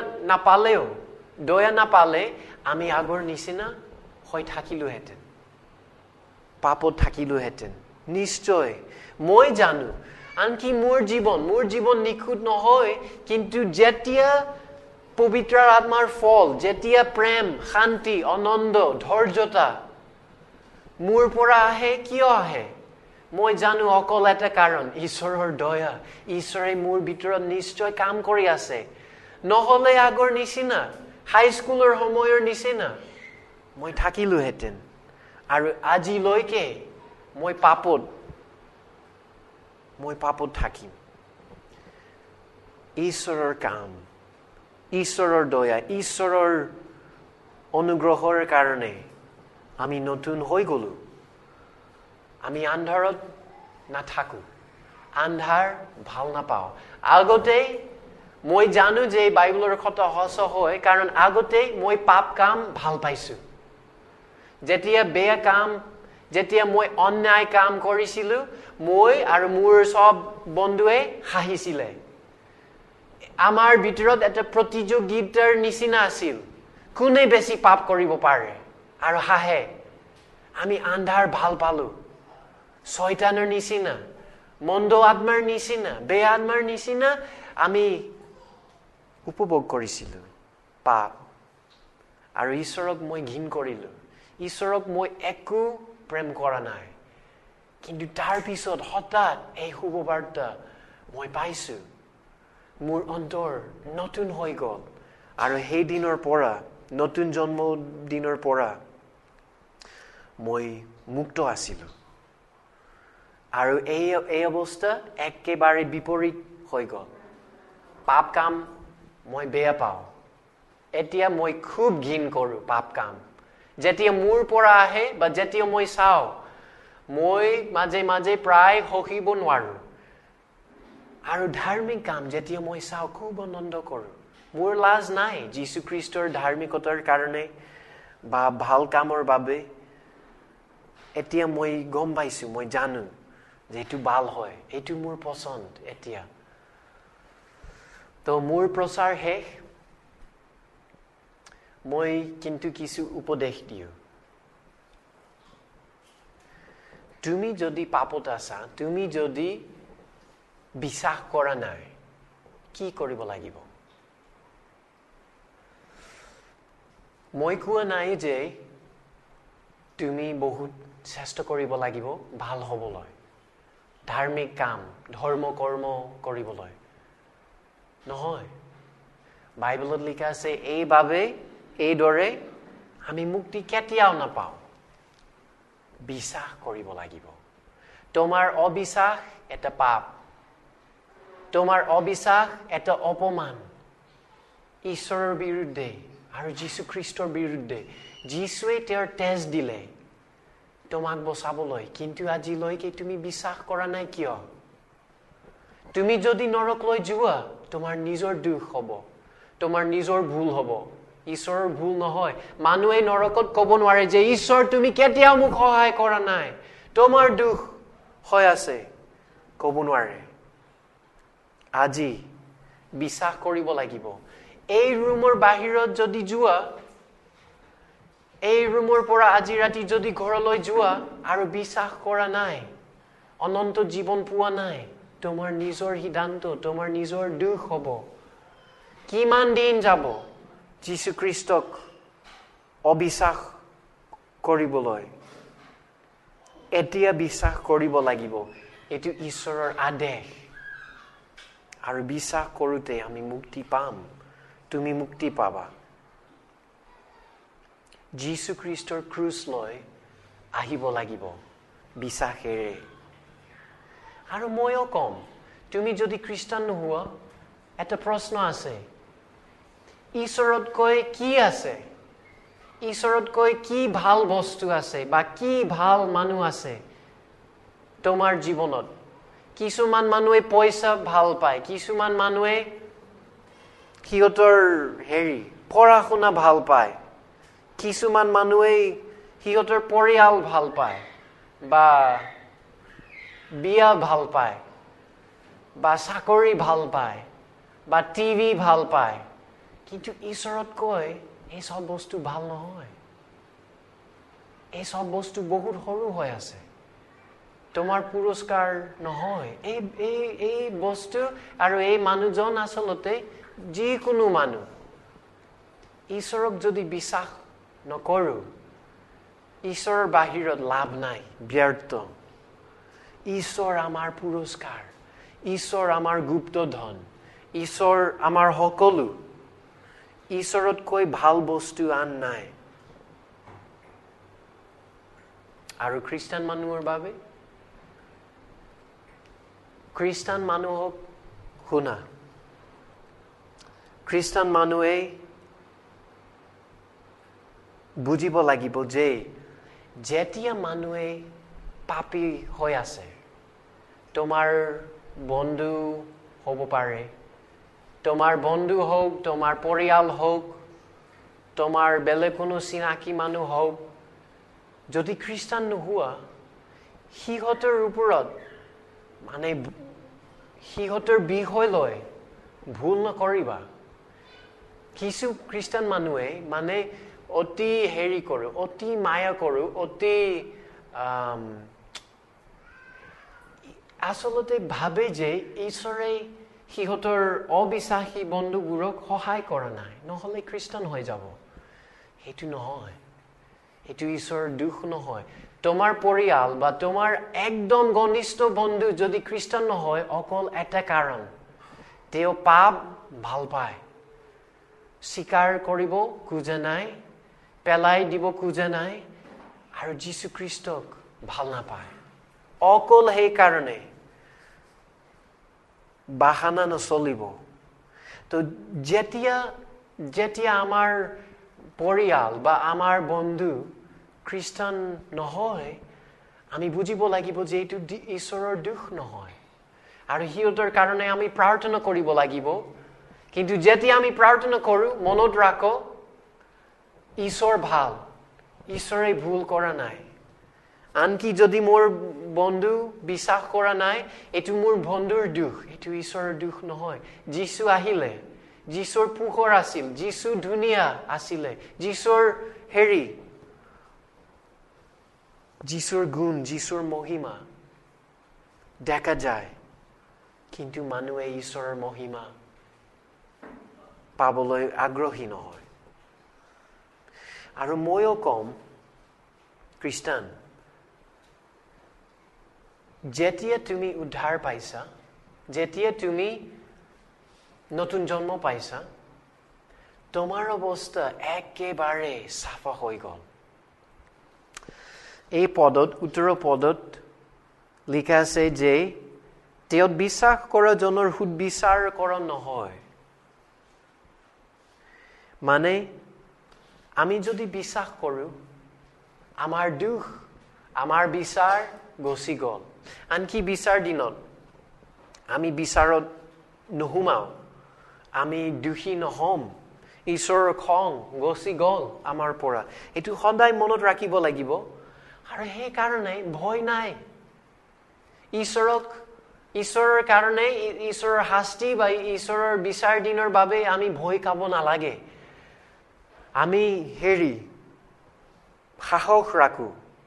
নাপালে আমি আগৰ নিচিনা হৈ থাকিলোহেঁতেন, পাপত থাকিলোহেঁতেন। নিশ্চয় মই জানো, আনকি মোৰ জীৱন নিখুঁত নহয়, কিন্তু যেতিয়া পবিত্ৰ আত্মাৰ ফল, যেতিয়া প্ৰেম, শান্তি, আনন্দ, ধৈৰ্যতা মোৰ পৰা আহে, কিয় আহে? মই জানো অকল এটা কাৰণ, ঈশ্বৰৰ দয়া। ঈশ্বৰে মোৰ ভিতৰত নিশ্চয় কাম কৰি আছে। নহ'লে আগৰ নিচিনা, হাইস্কুলৰ সময়ৰ নিচিনা মই থাকিলোহেঁতেন। আৰু আজিলৈকে মই পাপত থাকিম। ঈশ্বৰৰ কাম, ঈশ্বৰৰ দয়া, ঈশ্বৰৰ অনুগ্ৰহৰ কাৰণে আমি নতুন হৈ গলো। আমি আন্ধাৰত নাথাকো, আন্ধাৰ ভাল নাপাওঁ। আগতে মই জানো যে বাইবেলৰ কথা সঁচা হয়, কাৰণ আগতে মই পাপ কাম ভাল পাইছো। যেতিয়া মই অন্যায় কাম কৰিছিলো, মই আৰু মোৰ সব বন্ধুৱে হাঁহিছিলে। আমাৰ ভিতৰত এটা প্ৰতিযোগিতাৰ নিচিনা আছিল, কোনে বেছি পাপ কৰিব পাৰে, আৰু হাঁহে। আমি আন্ধাৰ ভাল পালো, শয়তানৰ নিচিনা, মন্দ আত্মাৰ নিচিনা, বেয়া আত্মাৰ নিচিনা আমি উপভোগ কৰিছিলো পাপ। আৰু ঈশ্বৰক মই ঘৃণ কৰিলো, ঈশ্বৰক মই একো প্ৰেম কৰা নাই। কিন্তু তাৰ পিছত হঠাৎ এই শুভবাৰ্তা মই পাইছো, মোৰ অন্তৰ নতুন হৈ গ'ল। আৰু সেই দিনৰ পৰা, নতুন জন্মদিনৰ পৰা মই মুক্ত আছিলো। আৰু এই অৱস্থা একেবাৰে বিপৰীত হৈ গ'ল। পাপ কাম মই বেয়া পাওঁ। এতিয়া মই খুব ঘৃণ কৰোঁ পাপ কাম। যেতিয়া মোৰ পৰা আহে বা যেতিয়া মই চাওঁ, মই মাজে মাজে প্ৰায় সহিব নোৱাৰো। আৰু ধাৰ্মিক কাম যেতিয়া মই চাওঁ, খুব আনন্দ কৰোঁ। মোৰ লাজ নাই যীশুখ্ৰীষ্টৰ ধাৰ্মিকতাৰ কাৰণে বা ভাল কামৰ বাবে। এতিয়া মই গম পাইছো, মই জানো যে এইটো ভাল হয়, এইটো মোৰ পচন্দ। এতিয়া তো মোৰ প্ৰচাৰ শেষ। মই কিন্তু কিছু উপদেশ দিওঁ। তুমি যদি পাপত আছা, তুমি যদি বিশ্বাস কৰা নাই, কি কৰিব লাগিব? মই কোৱা নাই যে তুমি বহুত চেষ্টা কৰিব লাগিব ভাল হ'বলৈ, ধাৰ্মিক কাম, ধৰ্ম কৰ্ম কৰিবলৈ। নহয়, বাইবেলত লিখা আছে এইদৰে আমি মুক্তি কেতিয়াও নাপাওঁ। বিশ্বাস কৰিব লাগিব। তোমাৰ অবিশ্বাস এটা পাপ, তোমাৰ অবিশ্বাস এটা অপমান ঈশ্বৰৰ বিৰুদ্ধে আৰু যীশুখ্ৰীষ্টৰ বিৰুদ্ধে। যীশুৱে তেওঁৰ তেজ দিলে তোমাক বচাবলৈ, কিন্তু আজিলৈকে তুমি বিশ্বাস কৰা নাই কিয়? তুমি যদি নৰকলৈ যোৱা, তোমাৰ নিজৰ দুখ হ'ব, তোমাৰ নিজৰ ভুল হ'ব, ঈশ্বৰৰ ভুল নহয়। মানুহে নৰকত ক'ব নোৱাৰে যে ঈশ্বৰ তুমি কেতিয়াও মোক সহায় কৰা নাই, তোমাৰ দুখ হৈ আছে, ক'ব নোৱাৰে। আজি বিশ্বাস কৰিব লাগিব। এই ৰুমৰ বাহিৰত যদি যোৱা, এই ৰুমৰ পৰা আজি ৰাতি যদি ঘৰলৈ যোৱা আৰু বিশ্বাস কৰা নাই, অনন্ত জীৱন পোৱা নাই, তোমাৰ নিজৰ সিদ্ধান্ত, তোমাৰ নিজৰ দুখ হ'ব। কিমান দিন যাব যীশুখ্ৰীষ্টক অবিশ্বাস কৰিবলৈ? এতিয়া বিশ্বাস কৰিব লাগিব। এইটো ঈশ্বৰৰ আদেশ। আৰু বিশ্বাস কৰোঁতে আমি মুক্তি পাম, তুমি মুক্তি পাবা। যীশুখ্ৰীষ্টৰ ক্ৰুচ লৈ আহিব লাগিব বিশ্বাসেৰে। আৰু ময়ো কম, তুমি যদি খ্ৰীষ্টান নোহোৱা, এটা প্ৰশ্ন আছে, ঈশ্বৰতকৈ কি আছে? ঈশ্বৰতকৈ কি ভাল বস্তু আছে বা কি ভাল মানুহ আছে তোমাৰ জীৱনত? কিছুমান মানুহে পইচা ভাল পায়, কিছুমান মানুহে সিহঁতৰ পঢ়া শুনা ভাল পায়, কিছুমান মানুহে সিহঁতৰ পৰিয়াল ভাল পায় বা বিয়া ভাল পায় বা চাকৰি ভাল পায় বা টিভি ভাল পায়, কিন্তু ঈশ্বৰতকৈ এই সব বস্তু ভাল নহয়। এই সব বস্তু বহুত সৰু হৈ আছে। তোমাৰ পুৰস্কাৰ নহয়। এই বস্তু আৰু এই মানুহজন আচলতে যিকোনো মানুহ ঈশ্বৰক যদি বিশ্বাস নকৰো, ঈশ্বৰৰ বাহিৰত লাভ নাই, ব্যৰ্থ। ঈশ্বৰ আমাৰ পুৰস্কাৰ, ঈশ্বৰ আমাৰ গুপ্তধন, ঈশ্বৰ আমাৰ সকলো। ঈশ্বৰতকৈ ভাল বস্তু আন নাই। আৰু খ্ৰীষ্টান মানুহৰ বাবে, খ্ৰীষ্টান মানুহক শুনা, খ্ৰীষ্টান মানুহে বুজিব লাগিব যে যেতিয়া মানুহে পাপী হৈ আছে, তোমাৰ বন্ধু হ'ব পাৰে, তোমাৰ বন্ধু হওক, তোমাৰ পৰিয়াল হওক, তোমাৰ বেলেগ কোনো চিনাকি মানুহ হওক, যদি খ্ৰীষ্টান নোহোৱা, সিহঁতৰ ওপৰত মানে সিহঁতৰ বিষয় লৈ ভুল নকৰিবা। কিছু খ্ৰীষ্টান মানুহে মানে অতি কৰো, অতি মায়া কৰো, অতি আচলতে ভাবে যে ঈশ্বৰে সিহঁতৰ অবিশ্বাসী বন্ধুবোৰক সহায় কৰা নাই, নহলে খ্ৰীষ্টান হৈ যাব। সেইটো নহয়, সেইটো ঈশ্বৰৰ দুখ নহয়। তোমাৰ পৰিয়াল বা তোমাৰ একদম ঘনিষ্ঠ বন্ধু যদি খ্ৰীষ্টান নহয়, অকল এটা কাৰণ, তেওঁ পাপ ভাল পায়, স্বীকাৰ কৰিব খোজা নাই, পেলাই দিব খোজা নাই, আৰু যীশু খ্ৰীষ্টক ভাল নাপায়। অকল সেই কাৰণে বাহানা নচলিব। তো যেতিয়া আমাৰ পৰিয়াল বা আমাৰ বন্ধু খ্ৰীষ্টান নহয়, আমি বুজিব লাগিব যে এইটো ঈশ্বৰৰ দুখ নহয়, আৰু সিহঁতৰ কাৰণে আমি প্ৰাৰ্থনা কৰিব লাগিব। কিন্তু যেতিয়া আমি প্ৰাৰ্থনা কৰোঁ, মনত ৰাখো ঈশ্বৰ ভাল, ঈশ্বৰে ভুল কৰা নাই। আনকি যদি মোৰ বন্ধু বিশ্বাস কৰা নাই, এইটো মোৰ বন্ধুৰ দুখ, এইটো ঈশ্বৰৰ দুখ নহয়। যীশু আহিলে, যীশুৰ পোহৰ আছিল, যীশু ধুনীয়া আছিলে, যীশুৰ যীশুৰ গুণ, যীশুৰ মহিমা দেখা যায়, কিন্তু মানুহে ঈশ্বৰৰ মহিমা পাবলৈ আগ্ৰহী নহয়। আৰু ময়ো কম, খ্ৰীষ্টান, যেতিয়া তুমি উদ্ধাৰ পাইছা, যেতিয়া তুমি নতুন জন্ম পাইছা, তোমাৰ অৱস্থা একেবাৰে চাফা হৈ গ'ল। এই পদত, উত্তৰ পদত লিখা আছে যে তেওঁত বিশ্বাস কৰা জনৰ সুবিচাৰ কৰা নহয়। মানে আমি যদি বিশ্বাস কৰো, আমাৰ দুখ, আমাৰ বিচাৰ গচি গ'ল। আনকি বিচাৰ দিনত আমি বিচাৰত নোসোমাও, আমি দোষী নহম, ঈশ্বৰৰ খং গচি গ'ল আমাৰ পৰা। এইটো সদায় মনত ৰাখিব লাগিব। আৰু সেইকাৰণে ভয় নাই। ঈশ্বৰৰ কাৰণে, ঈশ্বৰৰ শাস্তি বা ঈশ্বৰৰ বিচাৰ দিনৰ বাবে আমি ভয় খাব নালাগে। আমি সাহস ৰাখো।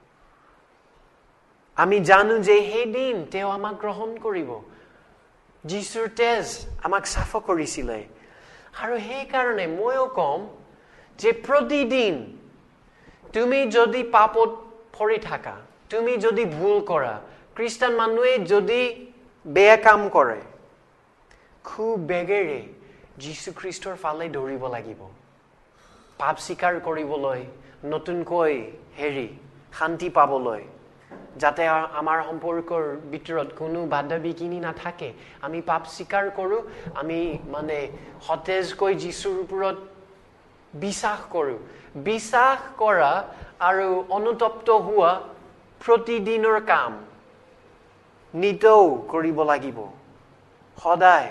আমি জানো যে সেইদিন তেওঁ আমাক গ্ৰহণ কৰিব। যীশুৰ তেজ আমাক চাফা কৰিছিলে। আৰু সেইকাৰণে ময়ো কম যে প্ৰতিদিন তুমি যদি পাপত পৰি থাকা, তুমি যদি ভুল কৰা, খ্ৰীষ্টান মানুহে যদি বেয়া কাম কৰে, খুব বেগেৰে যীশু খ্ৰীষ্টৰ ফালে দৌৰিব লাগিব। পাপ স্বীকাৰ কৰিবলৈ, নতুনকৈ শান্তি পাবলৈ, যাতে আমাৰ সম্পৰ্কৰ ভিতৰত কোনো বাধা বিঘিনি নাথাকে। আমি পাপ স্বীকাৰ কৰোঁ, আমি মানে সতেজকৈ যীশুৰ ওপৰত বিশ্বাস কৰোঁ। বিশ্বাস কৰা আৰু অনুতপ্ত হোৱা প্ৰতিদিনৰ কাম। নিতৌ কৰিব লাগিব সদায়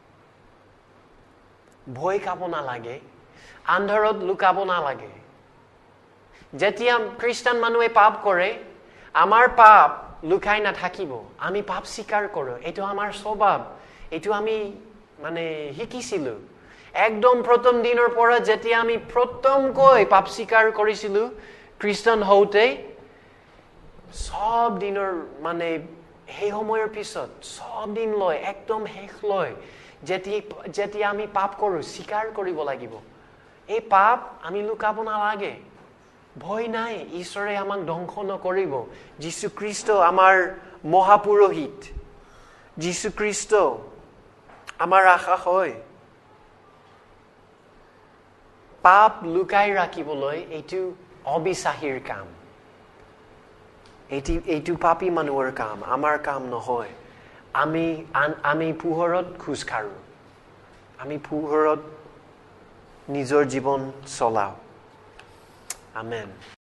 ভয় খাব নালাগে আন্ধাৰত লুকাব নালাগে যেতিয়া খ্ৰীষ্টান মানুহে পাপ কৰে আমাৰ পাপ লুকাই নাথাকিব আমি পাপ স্বীকাৰ কৰোঁ এইটো আমাৰ স্বভাৱ এইটো আমি মানে শিকিছিলোঁ একদম প্ৰথম দিনৰ পৰা যেতিয়া আমি প্ৰথমকৈ পাপ স্বীকাৰ কৰিছিলোঁ খ্ৰীষ্টান হওঁতে সব দিনৰ মানে সেই সময়ৰ পিছত সব দিন লয় একদম শেষ লয় যেতিয়া আমি পাপ কৰোঁ স্বীকাৰ কৰিব লাগিব এই পাপ আমি লুকাব নালাগে ভয় নাই ঈশ্বৰে আমাক ধ্বংস নকৰিব যীশু খ্ৰীষ্ট আমাৰ মহাপুৰোহিত যীশু খ্ৰীষ্ট আমাৰ আশা হয় পাপ লুকাই ৰাখিবলৈ এইটো অবিশ্বাসীৰ কাম এইটো পাপী মানুহৰ কাম আমাৰ কাম নহয় আমি পোহৰত খোজ কাঢ়ো আমি পোহৰত নিজৰ জীৱন চলাও আমেন